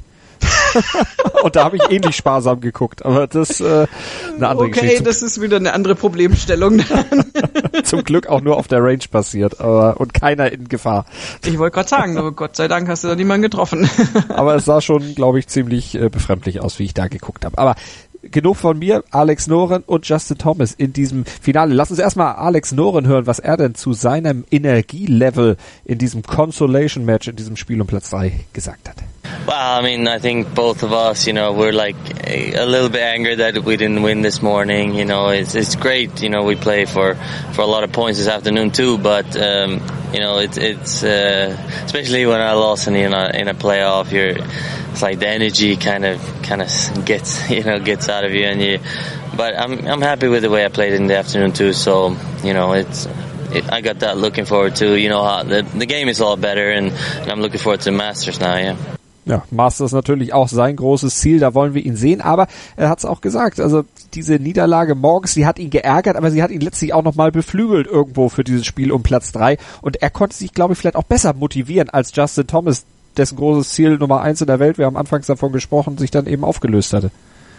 S4: Und da habe ich ähnlich sparsam geguckt, aber das äh, eine andere
S5: okay,
S4: Geschichte.
S5: Okay, das ist wieder eine andere Problemstellung.
S4: Zum Glück auch nur auf der Range passiert, aber und keiner in Gefahr.
S5: Ich wollte gerade sagen, aber Gott sei Dank hast du da niemanden getroffen.
S4: Aber es sah schon, glaube ich, ziemlich äh, befremdlich aus, wie ich da geguckt habe. Aber genug von mir, Alex Noren und Justin Thomas in diesem Finale. Lass uns erstmal Alex Noren hören, was er denn zu seinem Energielevel in diesem Consolation Match, in diesem Spiel um Platz drei gesagt hat.
S9: Well, I mean, I think both of us, you know, we're like a, a little bit angry that we didn't win this morning. You know, it's it's great. You know, we play for for a lot of points this afternoon too. But um, you know, it's it's uh, especially when I lost in in a, in a playoff, you're it's like the energy kind of kind of gets you know gets out of you, and you. But I'm I'm happy with the way I played in the afternoon too. So you know, it's. It, I got that looking forward to. You know, how the the game is a lot better, and, and I'm looking forward to the Masters now. Yeah.
S4: Ja, Masters natürlich auch sein großes Ziel, da wollen wir ihn sehen, aber er hat es auch gesagt, also diese Niederlage morgens, die hat ihn geärgert, aber sie hat ihn letztlich auch nochmal beflügelt irgendwo für dieses Spiel um Platz drei und er konnte sich, glaube ich, vielleicht auch besser motivieren als Justin Thomas, dessen großes Ziel Nummer eins in der Welt, wir haben anfangs davon gesprochen, sich dann eben aufgelöst hatte.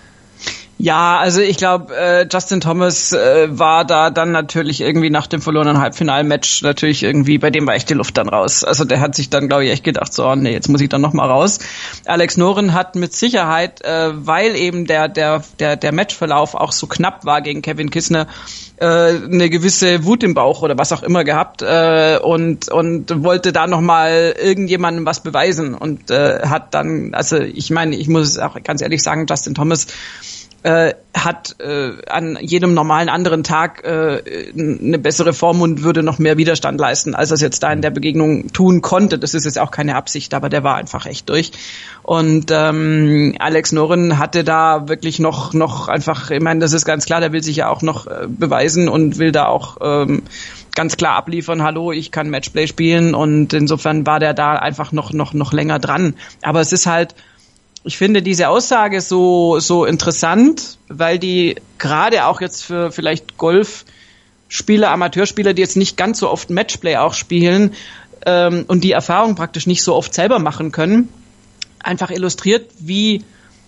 S5: Ja, also ich glaube, äh, Justin Thomas äh, war da dann natürlich irgendwie nach dem verlorenen Halbfinalmatch natürlich irgendwie, bei dem war echt die Luft dann raus. Also der hat sich dann, glaube ich, echt gedacht, so, oh, nee, jetzt muss ich dann noch mal raus. Alex Noren hat mit Sicherheit, äh, weil eben der der der der Matchverlauf auch so knapp war gegen Kevin Kisner, äh, eine gewisse Wut im Bauch oder was auch immer gehabt äh, und und wollte da noch mal irgendjemandem was beweisen und äh, hat dann, also ich meine, ich muss auch ganz ehrlich sagen, Justin Thomas Äh, hat äh, an jedem normalen anderen Tag äh, eine bessere Form und würde noch mehr Widerstand leisten, als er es jetzt da in der Begegnung tun konnte. Das ist jetzt auch keine Absicht, aber der war einfach echt durch. Und ähm, Alex Noren hatte da wirklich noch noch einfach, ich meine, das ist ganz klar, der will sich ja auch noch äh, beweisen und will da auch ähm, ganz klar abliefern, hallo, ich kann Matchplay spielen und insofern war der da einfach noch noch noch länger dran. Aber es ist halt, ich finde diese Aussage so so interessant, weil die gerade auch jetzt für vielleicht Golfspieler, Amateurspieler, die jetzt nicht ganz so oft Matchplay auch spielen ähm, und die Erfahrung praktisch nicht so oft selber machen können, einfach illustriert, wie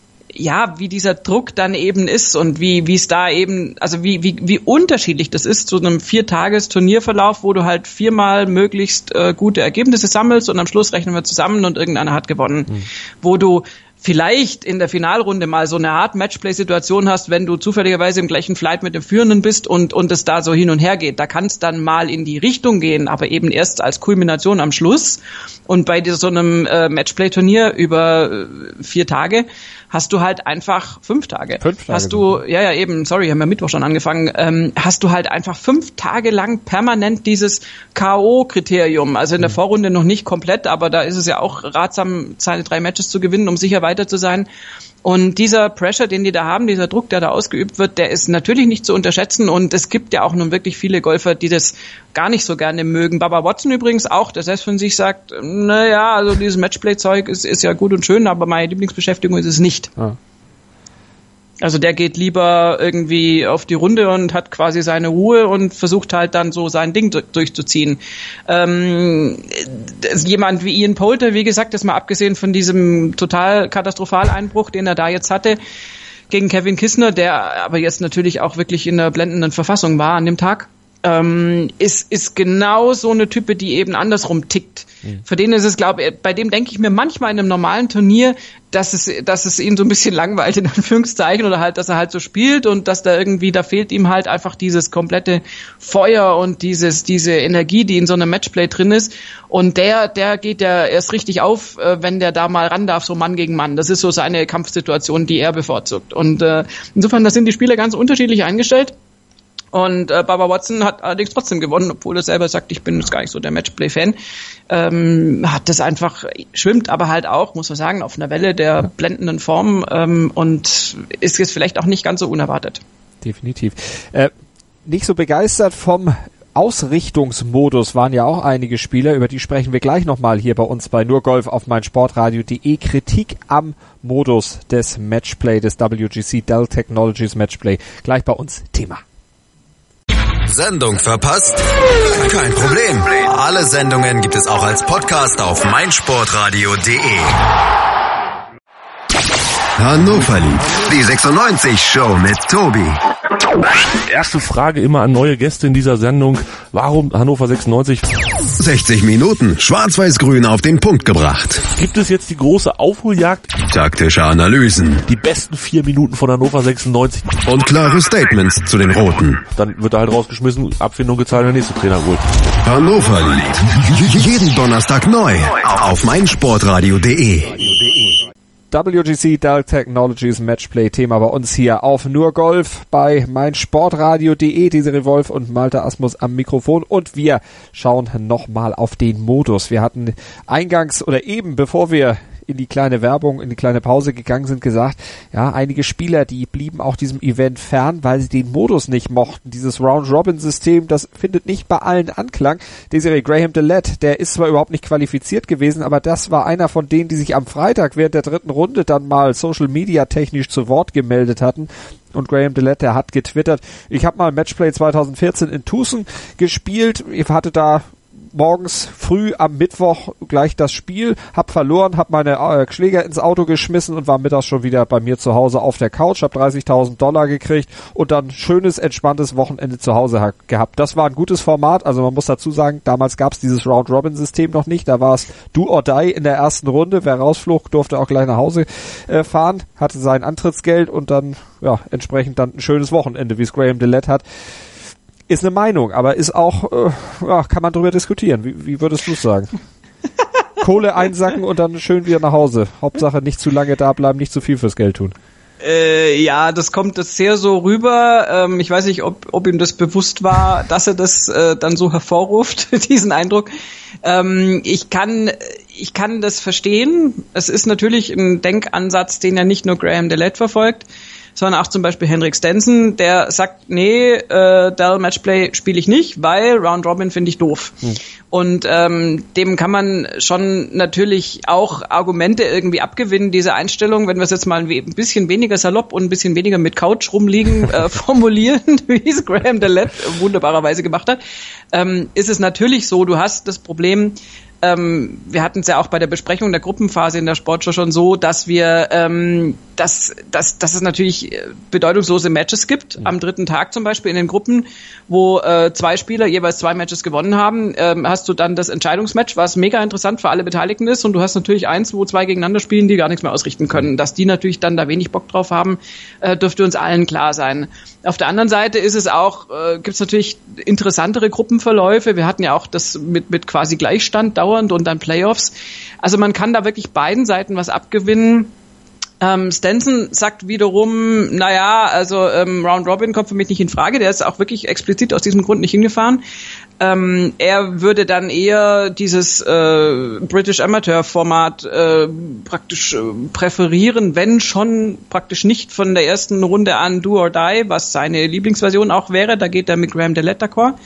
S5: ja, wie dieser Druck dann eben ist und wie wie es da eben, also wie wie wie unterschiedlich das ist zu einem Viertages-Turnierverlauf, wo du halt viermal möglichst äh, gute Ergebnisse sammelst und am Schluss rechnen wir zusammen und irgendeiner hat gewonnen, mhm. wo du vielleicht in der Finalrunde mal so eine Art Matchplay-Situation hast, wenn du zufälligerweise im gleichen Flight mit dem Führenden bist und und es da so hin und her geht. Da kann es dann mal in die Richtung gehen, aber eben erst als Kulmination am Schluss. Und bei so einem äh, Matchplay-Turnier über äh, vier Tage hast du halt einfach fünf Tage. Fünf Tage. Hast du, ja, ja, eben, sorry, haben wir Mittwoch schon angefangen, ähm, hast du halt einfach fünf Tage lang permanent dieses K O-Kriterium. Also in der Vorrunde noch nicht komplett, aber da ist es ja auch ratsam, seine drei Matches zu gewinnen, um sicher weiter zu sein. Und dieser Pressure, den die da haben, dieser Druck, der da ausgeübt wird, der ist natürlich nicht zu unterschätzen. Und es gibt ja auch nun wirklich viele Golfer, die das gar nicht so gerne mögen. Bubba Watson übrigens auch, der selbst von sich sagt, naja, also dieses Matchplay-Zeug ist, ist ja gut und schön, aber meine Lieblingsbeschäftigung ist es nicht. Ah. Also der geht lieber irgendwie auf die Runde und hat quasi seine Ruhe und versucht halt dann so sein Ding durchzuziehen. Ähm, jemand wie Ian Poulter, wie gesagt, jetzt mal abgesehen von diesem total Katastrophaleinbruch, den er da jetzt hatte, gegen Kevin Kisner, der aber jetzt natürlich auch wirklich in einer blendenden Verfassung war an dem Tag, ähm, ist, ist genau so eine Type, die eben andersrum tickt. Mhm. Für den ist es, glaube ich, bei dem denke ich mir manchmal in einem normalen Turnier, dass es, dass es ihn so ein bisschen langweilt, in Anführungszeichen, oder halt, dass er halt so spielt und dass da irgendwie, da fehlt ihm halt einfach dieses komplette Feuer und dieses, diese Energie, die in so einem Matchplay drin ist. Und der, der geht ja erst richtig auf, wenn der da mal ran darf, so Mann gegen Mann. Das ist so seine Kampfsituation, die er bevorzugt. Und äh, insofern, da sind die Spieler ganz unterschiedlich eingestellt. Und äh, Bubba Watson hat allerdings trotzdem gewonnen, obwohl er selber sagt, ich bin jetzt gar nicht so der Matchplay-Fan. Ähm, hat das einfach, schwimmt aber halt auch, muss man sagen, auf einer Welle der blendenden Form ähm, und ist jetzt vielleicht auch nicht ganz so unerwartet.
S4: Definitiv. Äh, nicht so begeistert vom Ausrichtungsmodus waren ja auch einige Spieler, über die sprechen wir gleich nochmal hier bei uns bei nur Golf auf meinsportradio punkt de. Kritik am Modus des Matchplay, des W G C Dell Technologies Matchplay. Gleich bei uns Thema.
S3: Sendung verpasst? Kein Problem. Alle Sendungen gibt es auch als Podcast auf meinsportradio punkt de. Hannover liebt die sechsundneunzig Show mit Tobi.
S10: Erste Frage immer an neue Gäste in dieser Sendung. Warum Hannover sechsundneunzig?
S3: sechzig Minuten Schwarz-Weiß-Grün auf den Punkt gebracht.
S10: Gibt es jetzt die große Aufholjagd?
S3: Taktische Analysen.
S10: Die besten vier Minuten von Hannover sechsundneunzig.
S3: Und klare Statements zu den Roten.
S10: Dann wird er halt rausgeschmissen, Abfindung gezahlt, der nächste Trainer holt.
S3: Hannover liebt jeden Donnerstag neu auf meinsportradio punkt de.
S4: W G C Dell Technologies Matchplay-Thema bei uns hier auf Nur Golf bei meinsportradio punkt de. Desiree Wolf und Malte Asmus am Mikrofon und wir schauen nochmal auf den Modus. Wir hatten eingangs oder eben bevor wir in die kleine Werbung, in die kleine Pause gegangen sind, gesagt, ja, einige Spieler, die blieben auch diesem Event fern, weil sie den Modus nicht mochten. Dieses Round-Robin-System, das findet nicht bei allen Anklang. Desiree, Graham DeLatte, der ist zwar überhaupt nicht qualifiziert gewesen, aber das war einer von denen, die sich am Freitag während der dritten Runde dann mal Social-Media-technisch zu Wort gemeldet hatten. Und Graham DeLatte, der hat getwittert, ich habe mal Matchplay zwanzig vierzehn in Tucson gespielt, ich hatte da morgens früh am Mittwoch gleich das Spiel, hab verloren, hab meine äh, Schläger ins Auto geschmissen und war mittags schon wieder bei mir zu Hause auf der Couch, hab dreißigtausend Dollar gekriegt und dann schönes, entspanntes Wochenende zu Hause ha- gehabt. Das war ein gutes Format, also man muss dazu sagen, damals gab's dieses Round-Robin-System noch nicht, da war es do or die in der ersten Runde, wer rausflog, durfte auch gleich nach Hause äh, fahren, hatte sein Antrittsgeld und dann, ja, entsprechend dann ein schönes Wochenende, wie es Graham DeLatte hat. Ist eine Meinung, aber ist auch, äh, ja, kann man drüber diskutieren. Wie, wie würdest du es sagen? Kohle einsacken und dann schön wieder nach Hause. Hauptsache nicht zu lange da bleiben, nicht zu viel fürs Geld tun.
S5: Äh, ja, das kommt das sehr so rüber. Ähm, ich weiß nicht, ob, ob ihm das bewusst war, dass er das äh, dann so hervorruft, diesen Eindruck. Ähm, ich kann, ich kann das verstehen. Es ist natürlich ein Denkansatz, den ja nicht nur Graham DeLatte verfolgt, sondern auch zum Beispiel Henrik Stenson, der sagt, nee, äh, Dell Matchplay spiele ich nicht, weil Round Robin finde ich doof. Hm. Und ähm, dem kann man schon natürlich auch Argumente irgendwie abgewinnen, diese Einstellung, wenn wir es jetzt mal ein bisschen weniger salopp und ein bisschen weniger mit Couch rumliegen äh, formulieren, wie es Graham DeLatte wunderbarerweise gemacht hat, ähm, ist es natürlich so, du hast das Problem, Ähm, wir hatten es ja auch bei der Besprechung der Gruppenphase in der Sportschau schon so, dass wir, ähm, dass, dass, dass es natürlich bedeutungslose Matches gibt. Mhm. Am dritten Tag zum Beispiel in den Gruppen, wo äh, zwei Spieler jeweils zwei Matches gewonnen haben, ähm, hast du dann das Entscheidungsmatch, was mega interessant für alle Beteiligten ist. Und du hast natürlich eins, wo zwei gegeneinander spielen, die gar nichts mehr ausrichten können. Dass die natürlich dann da wenig Bock drauf haben, äh, dürfte uns allen klar sein. Auf der anderen Seite ist es auch, äh, gibt es natürlich interessantere Gruppenverläufe. Wir hatten ja auch das mit, mit quasi Gleichstand dauernd und dann Playoffs. Also man kann da wirklich beiden Seiten was abgewinnen. Ähm, Stenson sagt wiederum, naja, also ähm, Round Robin kommt für mich nicht in Frage. Der ist auch wirklich explizit aus diesem Grund nicht hingefahren. Ähm, er würde dann eher dieses äh, British Amateur Format äh, praktisch äh, präferieren, wenn schon praktisch nicht von der ersten Runde an do or die, was seine Lieblingsversion auch wäre. Da geht er mit Graham DeLatte d'accord.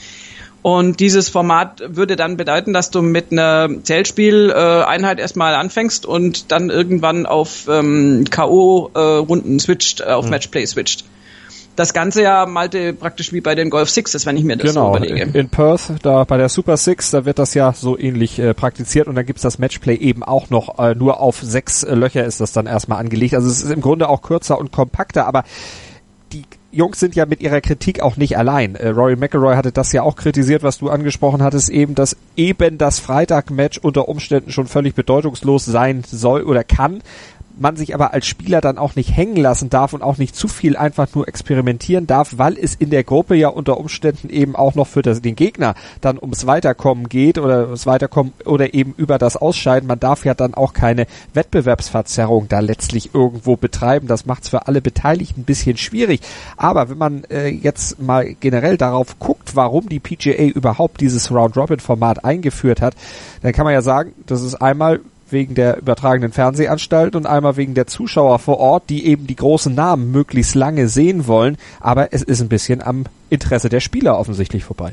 S5: Und dieses Format würde dann bedeuten, dass du mit einer Zählspiel-Einheit äh, erstmal anfängst und dann irgendwann auf ähm, K O-Runden äh, switcht, äh, auf mhm. Matchplay switcht. Das Ganze ja, Malte, praktisch wie bei den Golf Sixes, wenn ich mir das
S4: genau,
S5: so überlege.
S4: In, in Perth, da bei der Super Six, da wird das ja so ähnlich äh, praktiziert und dann gibt's das Matchplay eben auch noch, äh, nur auf sechs äh, Löcher ist das dann erstmal angelegt. Also es ist im Grunde auch kürzer und kompakter, aber die Jungs sind ja mit ihrer Kritik auch nicht allein. Äh, Rory McIlroy hatte das ja auch kritisiert, was du angesprochen hattest, eben, dass eben das Freitag-Match unter Umständen schon völlig bedeutungslos sein soll oder kann. Man sich aber als Spieler dann auch nicht hängen lassen darf und auch nicht zu viel einfach nur experimentieren darf, weil es in der Gruppe ja unter Umständen eben auch noch für das, den Gegner dann ums Weiterkommen geht oder ums Weiterkommen oder eben über das Ausscheiden. Man darf ja dann auch keine Wettbewerbsverzerrung da letztlich irgendwo betreiben. Das macht es für alle Beteiligten ein bisschen schwierig. Aber wenn man äh, jetzt mal generell darauf guckt, warum die P G A überhaupt dieses Round-Robin-Format eingeführt hat, dann kann man ja sagen, das ist einmal wegen der übertragenen Fernsehanstalt und einmal wegen der Zuschauer vor Ort, die eben die großen Namen möglichst lange sehen wollen. Aber es ist ein bisschen am Interesse der Spieler offensichtlich vorbei.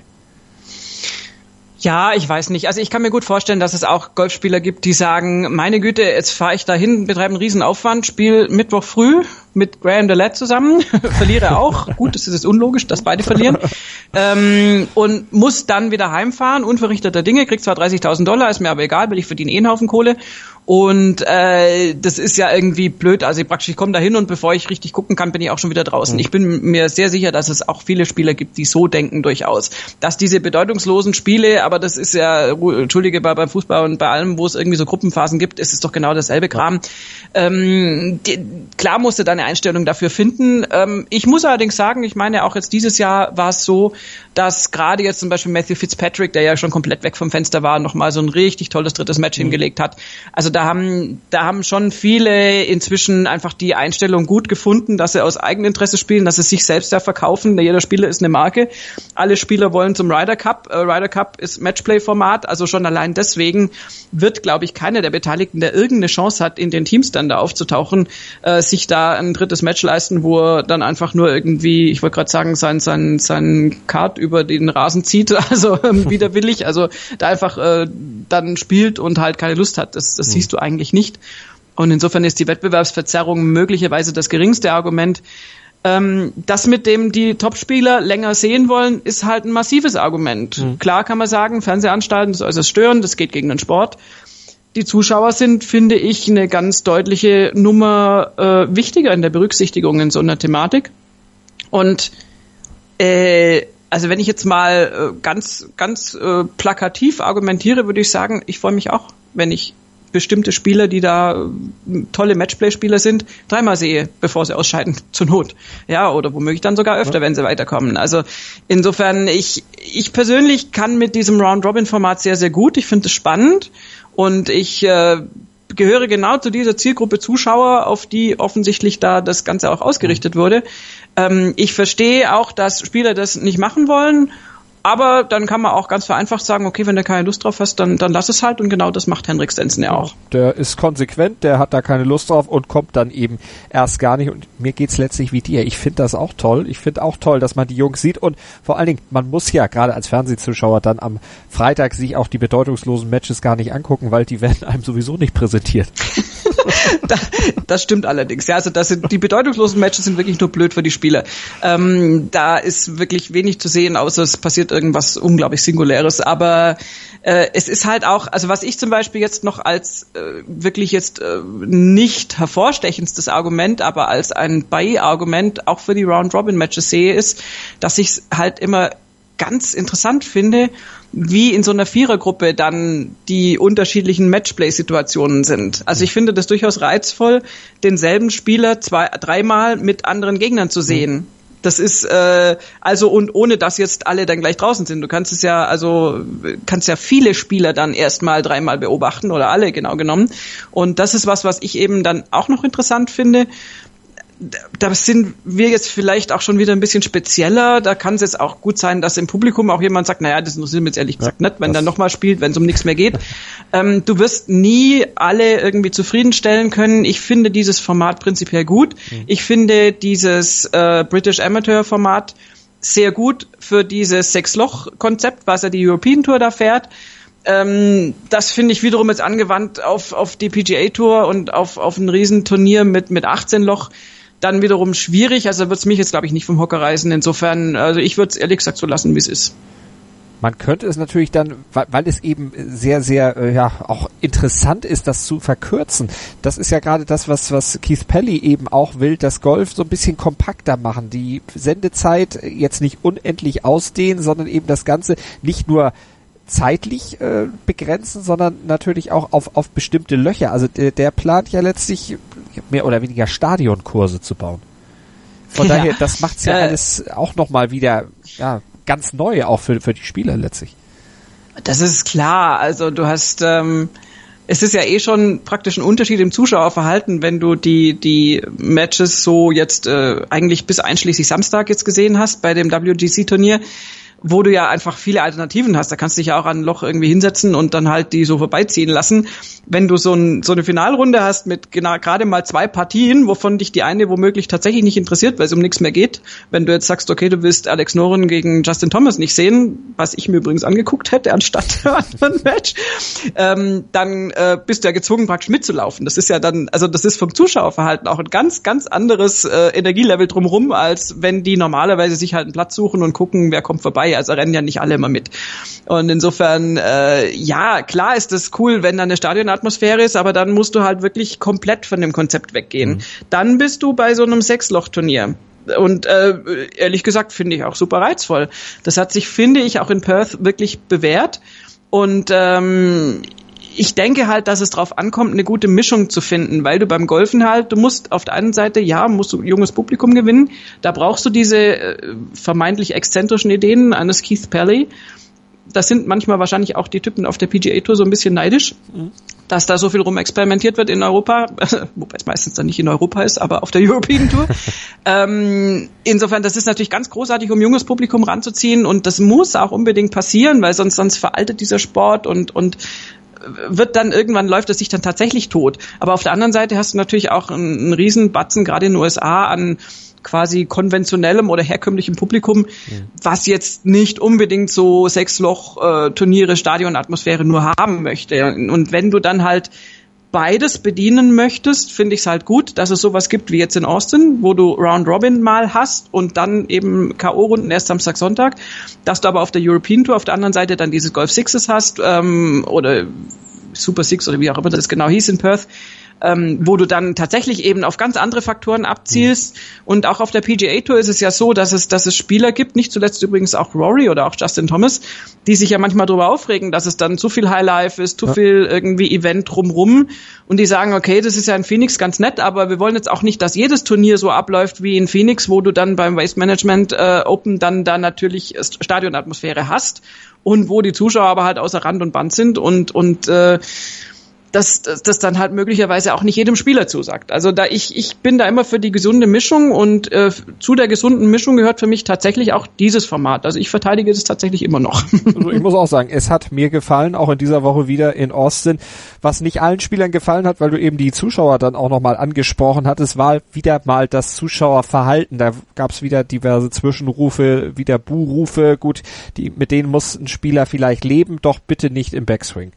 S5: Ja, ich weiß nicht. Also ich kann mir gut vorstellen, dass es auch Golfspieler gibt, die sagen, meine Güte, jetzt fahre ich dahin, betreibe einen riesen Aufwand, spiele Mittwoch früh mit Graham Delatte zusammen, verliere auch. Gut, das ist jetzt unlogisch, dass beide verlieren. ähm, und muss dann wieder heimfahren, unverrichteter Dinge, kriegt zwar dreißigtausend Dollar, ist mir aber egal, weil ich verdiene eh einen Haufen Kohle. Und äh, das ist ja irgendwie blöd. Also ich praktisch, ich komme da hin und bevor ich richtig gucken kann, bin ich auch schon wieder draußen. Mhm. Ich bin mir sehr sicher, dass es auch viele Spieler gibt, die so denken durchaus. Dass diese bedeutungslosen Spiele, aber das ist ja, entschuldige, bei, beim Fußball und bei allem, wo es irgendwie so Gruppenphasen gibt, ist es doch genau dasselbe Kram. Ähm, die, klar musst du deine Einstellung dafür finden. Ähm, ich muss allerdings sagen, ich meine, auch jetzt dieses Jahr war es so, dass gerade jetzt zum Beispiel Matthew Fitzpatrick, der ja schon komplett weg vom Fenster war, nochmal so ein richtig tolles drittes Match mhm. hingelegt hat. Also da haben, da haben schon viele inzwischen einfach die Einstellung gut gefunden, dass sie aus Eigeninteresse spielen, dass sie sich selbst da verkaufen. Jeder Spieler ist eine Marke. Alle Spieler wollen zum Ryder Cup. Äh, Ryder Cup ist Matchplay-Format, also schon allein deswegen wird, glaube ich, keiner der Beteiligten, der irgendeine Chance hat, in den Teams dann da aufzutauchen, äh, sich da ein drittes Match leisten, wo er dann einfach nur irgendwie, ich wollte gerade sagen, sein, sein, sein Kart über den Rasen zieht, also ähm, widerwillig, also da einfach äh, dann spielt und halt keine Lust hat. Das, das mhm. siehst du eigentlich nicht. Und insofern ist die Wettbewerbsverzerrung möglicherweise das geringste Argument. Ähm, das mit dem die Topspieler länger sehen wollen, ist halt ein massives Argument. Mhm. Klar kann man sagen, Fernsehanstalten, das ist äußerst störend, das geht gegen den Sport. Die Zuschauer sind, finde ich, eine ganz deutliche Nummer äh, wichtiger in der Berücksichtigung in so einer Thematik. Und äh, also wenn ich jetzt mal äh, ganz ganz äh, plakativ argumentiere, würde ich sagen, ich freue mich auch, wenn ich bestimmte Spieler, die da tolle Matchplay-Spieler sind, dreimal sehe, bevor sie ausscheiden, zur Not. Ja, oder womöglich dann sogar öfter, ja. wenn sie weiterkommen. Also insofern, ich ich persönlich kann mit diesem Round-Robin-Format sehr, sehr gut. Ich finde es spannend und ich äh, gehöre genau zu dieser Zielgruppe Zuschauer, auf die offensichtlich da das Ganze auch ausgerichtet mhm. wurde. Ähm, ich verstehe auch, dass Spieler das nicht machen wollen. Aber dann kann man auch ganz vereinfacht sagen, okay, wenn du keine Lust drauf hast, dann, dann lass es halt. Und genau das macht Henrik Stenson ja auch.
S4: Der ist konsequent, der hat da keine Lust drauf und kommt dann eben erst gar nicht. Und mir geht's letztlich wie dir. Ich finde das auch toll. Ich finde auch toll, dass man die Jungs sieht. Und vor allen Dingen, man muss ja gerade als Fernsehzuschauer dann am Freitag sich auch die bedeutungslosen Matches gar nicht angucken, weil die werden einem sowieso nicht präsentiert.
S5: das, das stimmt allerdings. Ja, also das sind, die bedeutungslosen Matches sind wirklich nur blöd für die Spieler. Ähm, da ist wirklich wenig zu sehen, außer es passiert irgendwas unglaublich Singuläres. Aber äh, es ist halt auch, also was ich zum Beispiel jetzt noch als äh, wirklich jetzt äh, nicht hervorstechendstes Argument, aber als ein Bei-Argument auch für die Round-Robin-Matches sehe, ist, dass ich es halt immer ganz interessant finde, wie in so einer Vierergruppe dann die unterschiedlichen Matchplay-Situationen sind. Also ich finde das durchaus reizvoll, denselben Spieler zwei, dreimal mit anderen Gegnern zu sehen. Das ist äh, also und ohne dass jetzt alle dann gleich draußen sind. Du kannst es ja also kannst ja viele Spieler dann erstmal dreimal beobachten oder alle genau genommen. Und das ist was, was ich eben dann auch noch interessant finde. Da sind wir jetzt vielleicht auch schon wieder ein bisschen spezieller. Da kann es jetzt auch gut sein, dass im Publikum auch jemand sagt, naja, das interessiert mich jetzt ehrlich gesagt ja, nicht, wenn der nochmal spielt, wenn es um nichts mehr geht. ähm, du wirst nie alle irgendwie zufriedenstellen können. Ich finde dieses Format prinzipiell gut. Mhm. Ich finde dieses äh, British Amateur Format sehr gut für dieses Sechs-Loch-Konzept, was ja die European Tour da fährt. Ähm, das finde ich wiederum jetzt angewandt auf, auf die P G A Tour und auf, auf ein Riesenturnier mit, mit achtzehn Loch. Dann wiederum schwierig, also wird es mich jetzt, glaube ich, nicht vom Hocker reißen. Insofern, also ich würde es ehrlich gesagt so lassen, wie es ist.
S4: Man könnte es natürlich dann, weil, weil es eben sehr, sehr, äh, ja, auch interessant ist, das zu verkürzen. Das ist ja gerade das, was, was Keith Pelly eben auch will, das Golf so ein bisschen kompakter machen. Die Sendezeit jetzt nicht unendlich ausdehnen, sondern eben das Ganze nicht nur zeitlich äh, begrenzen, sondern natürlich auch auf auf bestimmte Löcher. Also der, der plant ja letztlich mehr oder weniger Stadionkurse zu bauen. Von ja. daher, das macht's ja äh, alles auch nochmal wieder ja ganz neu, auch für für die Spieler letztlich.
S5: Das ist klar. Also du hast ähm, es ist ja eh schon praktisch ein Unterschied im Zuschauerverhalten, wenn du die die Matches so jetzt äh, eigentlich bis einschließlich Samstag jetzt gesehen hast bei dem W G C-Turnier. wo du ja einfach viele Alternativen hast. Da kannst du dich ja auch an ein Loch irgendwie hinsetzen und dann halt die so vorbeiziehen lassen. Wenn du so, ein, so eine Finalrunde hast mit genau gerade mal zwei Partien, wovon dich die eine womöglich tatsächlich nicht interessiert, weil es um nichts mehr geht. Wenn du jetzt sagst, okay, du willst Alex Noren gegen Justin Thomas nicht sehen, was ich mir übrigens angeguckt hätte anstatt anderen Match, ähm, dann äh, bist du ja gezwungen, praktisch mitzulaufen. Das ist ja dann, also das ist vom Zuschauerverhalten auch ein ganz, ganz anderes äh, Energielevel drumherum, als wenn die normalerweise sich halt einen Platz suchen und gucken, wer kommt vorbei. Also rennen ja nicht alle immer mit. Und insofern, äh, ja, klar ist das cool, wenn da eine Stadionatmosphäre ist, aber dann musst du halt wirklich komplett von dem Konzept weggehen. Mhm. Dann bist du bei so einem Sechsloch-Turnier. Und äh, ehrlich gesagt finde ich auch super reizvoll. Das hat sich, finde ich, auch in Perth wirklich bewährt. Und ähm, ich denke halt, dass es drauf ankommt, eine gute Mischung zu finden, weil du beim Golfen halt, du musst auf der einen Seite, ja, musst du junges Publikum gewinnen, da brauchst du diese äh, vermeintlich exzentrischen Ideen eines Keith Pelley. Das sind manchmal wahrscheinlich auch die Typen auf der P G A Tour so ein bisschen neidisch, mhm. dass da so viel rumexperimentiert wird in Europa, wobei es meistens dann nicht in Europa ist, aber auf der European Tour. ähm, insofern, das ist natürlich ganz großartig, um junges Publikum ranzuziehen, und das muss auch unbedingt passieren, weil sonst sonst veraltet dieser Sport und und wird dann irgendwann, läuft es sich dann tatsächlich tot. Aber auf der anderen Seite hast du natürlich auch einen, einen riesen Batzen, gerade in den U S A, an quasi konventionellem oder herkömmlichem Publikum, mhm. was jetzt nicht unbedingt so Sechsloch-Turniere, Stadionatmosphäre nur haben möchte. Und wenn du dann halt beides bedienen möchtest, finde ich es halt gut, dass es sowas gibt wie jetzt in Austin, wo du Round Robin mal hast und dann eben K O-Runden erst Samstag, Sonntag, dass du aber auf der European Tour auf der anderen Seite dann diese Golf Sixes hast ähm, oder Super Six oder wie auch immer das genau hieß in Perth, ähm, wo du dann tatsächlich eben auf ganz andere Faktoren abzielst. Mhm. Und auch auf der P G A Tour ist es ja so, dass es, dass es Spieler gibt, nicht zuletzt übrigens auch Rory oder auch Justin Thomas, die sich ja manchmal darüber aufregen, dass es dann zu viel Highlife ist, zu ja. viel irgendwie Event drumrum, und die sagen, okay, das ist ja in Phoenix ganz nett, aber wir wollen jetzt auch nicht, dass jedes Turnier so abläuft wie in Phoenix, wo du dann beim Waste Management äh, Open dann da natürlich Stadionatmosphäre hast und wo die Zuschauer aber halt außer Rand und Band sind und und äh, dass das, das dann halt möglicherweise auch nicht jedem Spieler zusagt. Also da ich ich bin da immer für die gesunde Mischung, und äh, zu der gesunden Mischung gehört für mich tatsächlich auch dieses Format. Also ich verteidige es tatsächlich immer noch.
S4: Also ich muss auch sagen, es hat mir gefallen, auch in dieser Woche wieder in Austin. Was nicht allen Spielern gefallen hat, weil du eben die Zuschauer dann auch nochmal angesprochen hattest, war wieder mal das Zuschauerverhalten. Da gab es wieder diverse Zwischenrufe, wieder Buhrufe. Gut, die, mit denen muss ein Spieler vielleicht leben, doch bitte nicht im Backswing.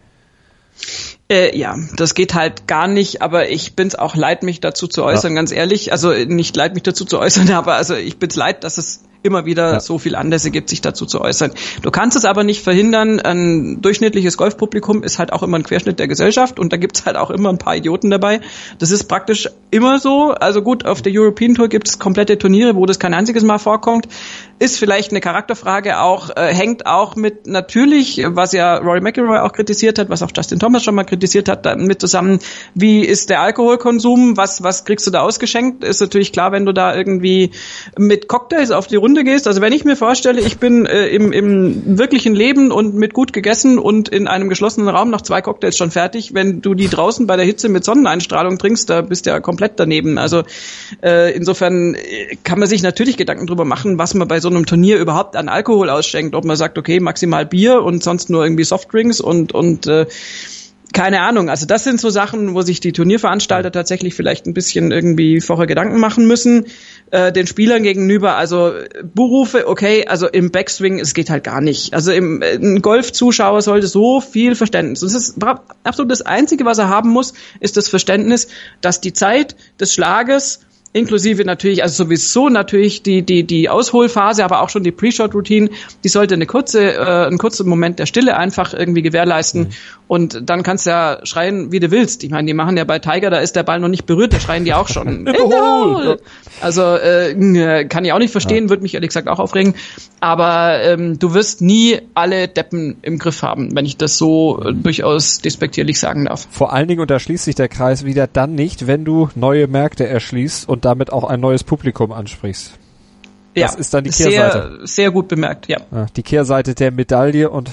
S5: Äh, ja, das geht halt gar nicht, aber ich bin's auch leid, mich dazu zu äußern, ja. ganz ehrlich. Also nicht leid, mich dazu zu äußern, aber also ich bin's leid, dass es immer wieder ja. so viel Anlässe gibt, sich dazu zu äußern. Du kannst es aber nicht verhindern. Ein durchschnittliches Golfpublikum ist halt auch immer ein Querschnitt der Gesellschaft, und da gibt's halt auch immer ein paar Idioten dabei. Das ist praktisch immer so. Also gut, auf der European Tour gibt's komplette Turniere, wo das kein einziges Mal vorkommt. Ist vielleicht eine Charakterfrage auch, äh, hängt auch mit natürlich, was ja Rory McIlroy auch kritisiert hat, was auch Justin Thomas schon mal kritisiert hat, damit zusammen, wie ist der Alkoholkonsum, was was kriegst du da ausgeschenkt? Ist natürlich klar, wenn du da irgendwie mit Cocktails auf die Runde gehst. Also wenn ich mir vorstelle, ich bin äh, im, im wirklichen Leben und mit gut gegessen und in einem geschlossenen Raum nach zwei Cocktails schon fertig, wenn du die draußen bei der Hitze mit Sonneneinstrahlung trinkst, da bist du ja komplett daneben. Also äh, insofern kann man sich natürlich Gedanken drüber machen, was man bei so einem Turnier überhaupt an Alkohol ausschenkt, ob man sagt, okay, maximal Bier und sonst nur irgendwie Softdrinks und und äh, keine Ahnung. Also das sind so Sachen, wo sich die Turnierveranstalter tatsächlich vielleicht ein bisschen irgendwie vorher Gedanken machen müssen, äh, den Spielern gegenüber. Also Buhrufe, okay, also im Backswing, es geht halt gar nicht. Also im ein Golfzuschauer sollte so viel Verständnis. Das ist absolut das Einzige, was er haben muss, ist das Verständnis, dass die Zeit des Schlages inklusive natürlich, also sowieso natürlich die die die Ausholphase, aber auch schon die Pre-Shot-Routine, die sollte eine kurze, äh, einen kurzen Moment der Stille einfach irgendwie gewährleisten. Mhm. Und dann kannst du ja schreien, wie du willst. Ich meine, die machen ja bei Tiger, da ist der Ball noch nicht berührt, da schreien die auch schon. Also äh, kann ich auch nicht verstehen, ja. Würde mich ehrlich gesagt auch aufregen. Aber ähm, du wirst nie alle Deppen im Griff haben, wenn ich das so äh, durchaus despektierlich sagen darf.
S4: Vor allen Dingen, und da schließt sich der Kreis wieder, dann nicht, wenn du neue Märkte erschließt und damit auch ein neues Publikum ansprichst. Das
S5: ja,
S4: ist dann die Kehrseite.
S5: Sehr, sehr gut bemerkt, ja.
S4: ja. Die Kehrseite der Medaille, und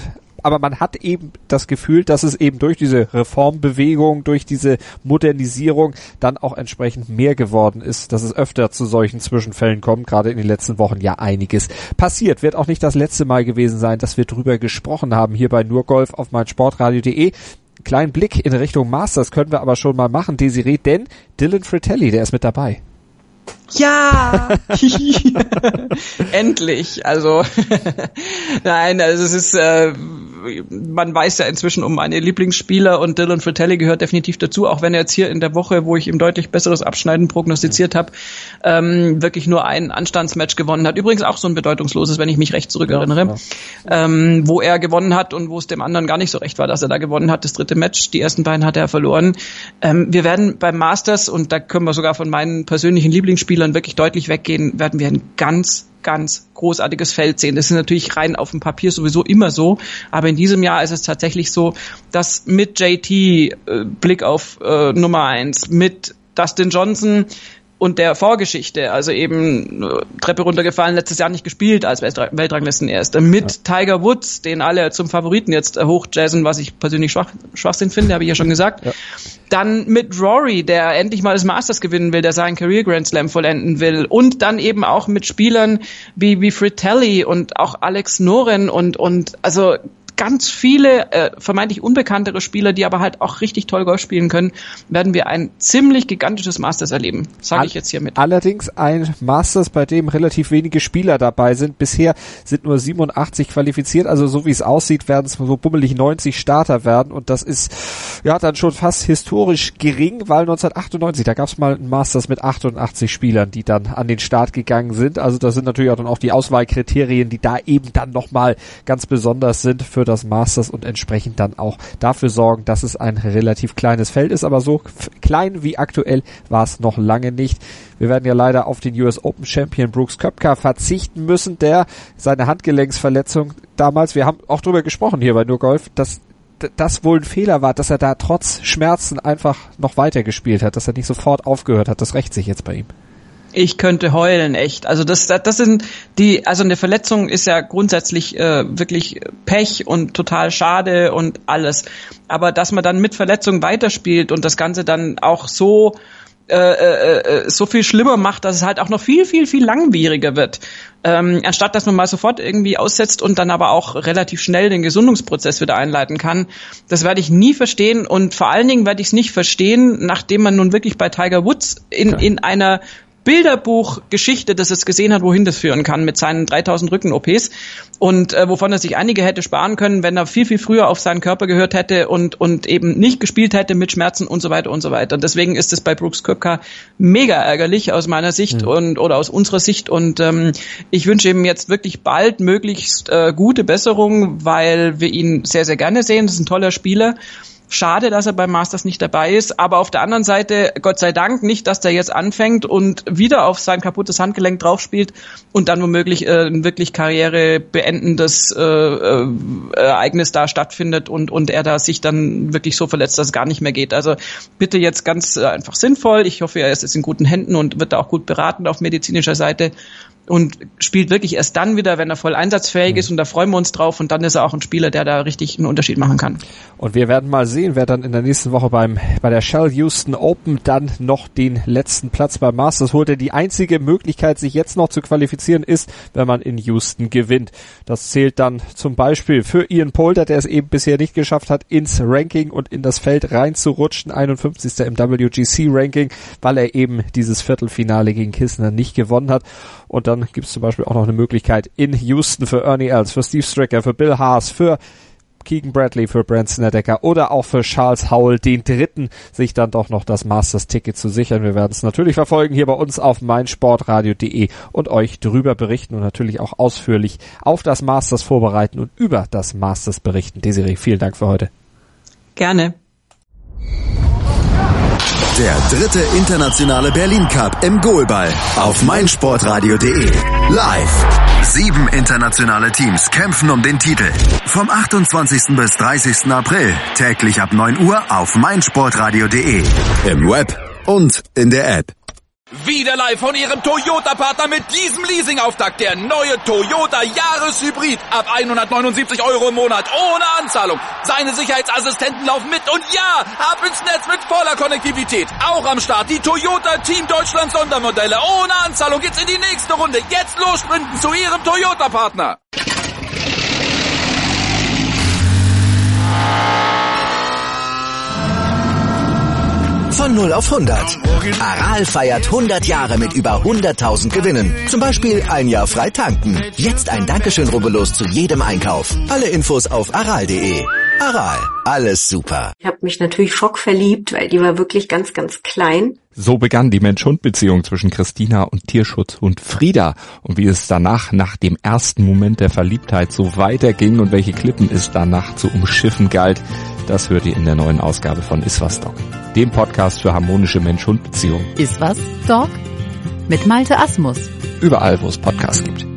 S4: aber man hat eben das Gefühl, dass es eben durch diese Reformbewegung, durch diese Modernisierung dann auch entsprechend mehr geworden ist, dass es öfter zu solchen Zwischenfällen kommt, gerade in den letzten Wochen ja einiges passiert. Wird auch nicht das letzte Mal gewesen sein, dass wir drüber gesprochen haben, hier bei Nur Golf auf meinsportradio punkt de. Kleinen Blick in Richtung Masters können wir aber schon mal machen, Desiree, denn Dylan Fratelli, der ist mit dabei.
S5: Ja! Endlich! Also, nein, also es ist, äh, man weiß ja inzwischen um meine Lieblingsspieler und Dylan Fratelli gehört definitiv dazu, auch wenn er jetzt hier in der Woche, wo ich ihm deutlich besseres Abschneiden prognostiziert habe, ähm, wirklich nur ein Anstandsmatch gewonnen hat. Übrigens auch so ein bedeutungsloses, wenn ich mich recht zurückerinnere, ja, ja. Ähm, wo er gewonnen hat und wo es dem anderen gar nicht so recht war, dass er da gewonnen hat. Das dritte Match, die ersten beiden hat er verloren. Ähm, wir werden beim Masters, und da können wir sogar von meinen persönlichen Lieblingsspielern wirklich deutlich weggehen, werden wir ein ganz, ganz großartiges Feld sehen. Das ist natürlich rein auf dem Papier sowieso immer so, aber in diesem Jahr ist es tatsächlich so, dass mit J T, äh, Blick auf äh, Nummer eins, mit Dustin Johnson und der Vorgeschichte, also eben äh, Treppe runtergefallen, letztes Jahr nicht gespielt als Weltranglistenerster, mit ja. Tiger Woods, den alle zum Favoriten jetzt äh, hochjazzen, was ich persönlich schwach, Schwachsinn finde, habe ich ja schon gesagt. Ja. Dann mit Rory, der endlich mal das Masters gewinnen will, der seinen Career Grand Slam vollenden will. Und dann eben auch mit Spielern wie, wie Fratelli und auch Alex Noren und, und also ganz viele äh, vermeintlich unbekanntere Spieler, die aber halt auch richtig toll Golf spielen können, werden wir ein ziemlich gigantisches Masters erleben. Sage ich jetzt hier mit.
S4: Allerdings ein Masters, bei dem relativ wenige Spieler dabei sind. Bisher sind nur siebenundachtzig qualifiziert, also so wie es aussieht, werden es so bummelig neunzig Starter werden und das ist ja dann schon fast historisch gering, weil neunzehnhundertachtundneunzig, da gab es mal ein Masters mit achtundachtzig Spielern, die dann an den Start gegangen sind. Also das sind natürlich auch dann auch die Auswahlkriterien, die da eben dann nochmal ganz besonders sind für das Masters und entsprechend dann auch dafür sorgen, dass es ein relativ kleines Feld ist, aber so f- klein wie aktuell war es noch lange nicht. Wir werden ja leider auf den U S Open Champion Brooks Koepka verzichten müssen, der seine Handgelenksverletzung damals, wir haben auch drüber gesprochen hier bei Nur Golf, dass das wohl ein Fehler war, dass er da trotz Schmerzen einfach noch weitergespielt hat, dass er nicht sofort aufgehört hat. Das rächt sich jetzt bei ihm.
S5: Ich könnte heulen, echt. Also das, das, das sind die, also eine Verletzung ist ja grundsätzlich äh, wirklich Pech und total schade und alles. Aber dass man dann mit Verletzung weiterspielt und das Ganze dann auch so äh, äh, so viel schlimmer macht, dass es halt auch noch viel, viel, viel langwieriger wird. Ähm, anstatt dass man mal sofort irgendwie aussetzt und dann aber auch relativ schnell den Gesundungsprozess wieder einleiten kann. Das werde ich nie verstehen und vor allen Dingen werde ich es nicht verstehen, nachdem man nun wirklich bei Tiger Woods in, in einer Bilderbuch-Geschichte, das es gesehen hat, wohin das führen kann mit seinen dreitausend Rücken-O Ps und äh, wovon er sich einige hätte sparen können, wenn er viel, viel früher auf seinen Körper gehört hätte und und eben nicht gespielt hätte mit Schmerzen und so weiter und so weiter. Und deswegen ist es bei Brooks Koepka mega ärgerlich aus meiner Sicht mhm. und oder aus unserer Sicht und ähm, ich wünsche ihm jetzt wirklich bald möglichst äh, gute Besserung, weil wir ihn sehr, sehr gerne sehen. Das ist ein toller Spieler. Schade, dass er beim Masters nicht dabei ist, aber auf der anderen Seite, Gott sei Dank, nicht, dass der jetzt anfängt und wieder auf sein kaputtes Handgelenk draufspielt und dann womöglich äh, ein wirklich karrierebeendendes äh, äh, Ereignis da stattfindet und und er da sich dann wirklich so verletzt, dass es gar nicht mehr geht. Also bitte jetzt ganz äh, einfach sinnvoll. Ich hoffe, er ist jetzt in guten Händen und wird da auch gut beraten auf medizinischer Seite. Und spielt wirklich erst dann wieder, wenn er voll einsatzfähig mhm. ist und da freuen wir uns drauf und dann ist er auch ein Spieler, der da richtig einen Unterschied machen kann.
S4: Und wir werden mal sehen, wer dann in der nächsten Woche beim bei der Shell Houston Open dann noch den letzten Platz beim Masters holt. Denn die einzige Möglichkeit, sich jetzt noch zu qualifizieren, ist, wenn man in Houston gewinnt. Das zählt dann zum Beispiel für Ian Poulter, der es eben bisher nicht geschafft hat, ins Ranking und in das Feld reinzurutschen, einundfünfzigster im W G C Ranking, weil er eben dieses Viertelfinale gegen Kisner nicht gewonnen hat. Und dann gibt es zum Beispiel auch noch eine Möglichkeit in Houston für Ernie Els, für Steve Stricker, für Bill Haas, für Keegan Bradley, für Brandt Snedeker oder auch für Charles Howell, den Dritten, sich dann doch noch das Masters-Ticket zu sichern. Wir werden es natürlich verfolgen hier bei uns auf meinsportradio punkt de und euch drüber berichten und natürlich auch ausführlich auf das Masters vorbereiten und über das Masters berichten. Desiree, vielen Dank für heute.
S5: Gerne.
S3: Der dritte internationale Berlin Cup im Goalball auf meinsportradio punkt de. Live. Sieben internationale Teams kämpfen um den Titel. Vom achtundzwanzigsten bis dreißigsten April. Täglich ab neun Uhr auf meinsportradio punkt de. Im Web und in der App.
S2: Wieder live von Ihrem Toyota-Partner mit diesem Leasing-Auftakt. Der neue Toyota Jahreshybrid. Ab hundertneunundsiebzig Euro im Monat. Ohne Anzahlung. Seine Sicherheitsassistenten laufen mit. Und ja, ab ins Netz mit voller Konnektivität. Auch am Start die Toyota Team Deutschland Sondermodelle. Ohne Anzahlung geht's in die nächste Runde. Jetzt los sprinten zu Ihrem Toyota-Partner.
S3: Von null auf hundert. Aral feiert hundert Jahre mit über hunderttausend Gewinnen. Zum Beispiel ein Jahr frei tanken. Jetzt ein Dankeschön, rubbellos zu jedem Einkauf. Alle Infos auf aral punkt de. Aral, alles super.
S11: Ich habe mich natürlich schockverliebt, weil die war wirklich ganz, ganz klein.
S4: So begann die Mensch-Hund-Beziehung zwischen Christina und Tierschutzhund Frieda. Und wie es danach, nach dem ersten Moment der Verliebtheit, so weiterging und welche Klippen es danach zu umschiffen galt, das hört ihr in der neuen Ausgabe von Iswas Dog, dem Podcast für harmonische Mensch-Hund-Beziehungen.
S12: Iswas Dog? Mit Malte Asmus.
S4: Überall, wo es Podcasts gibt.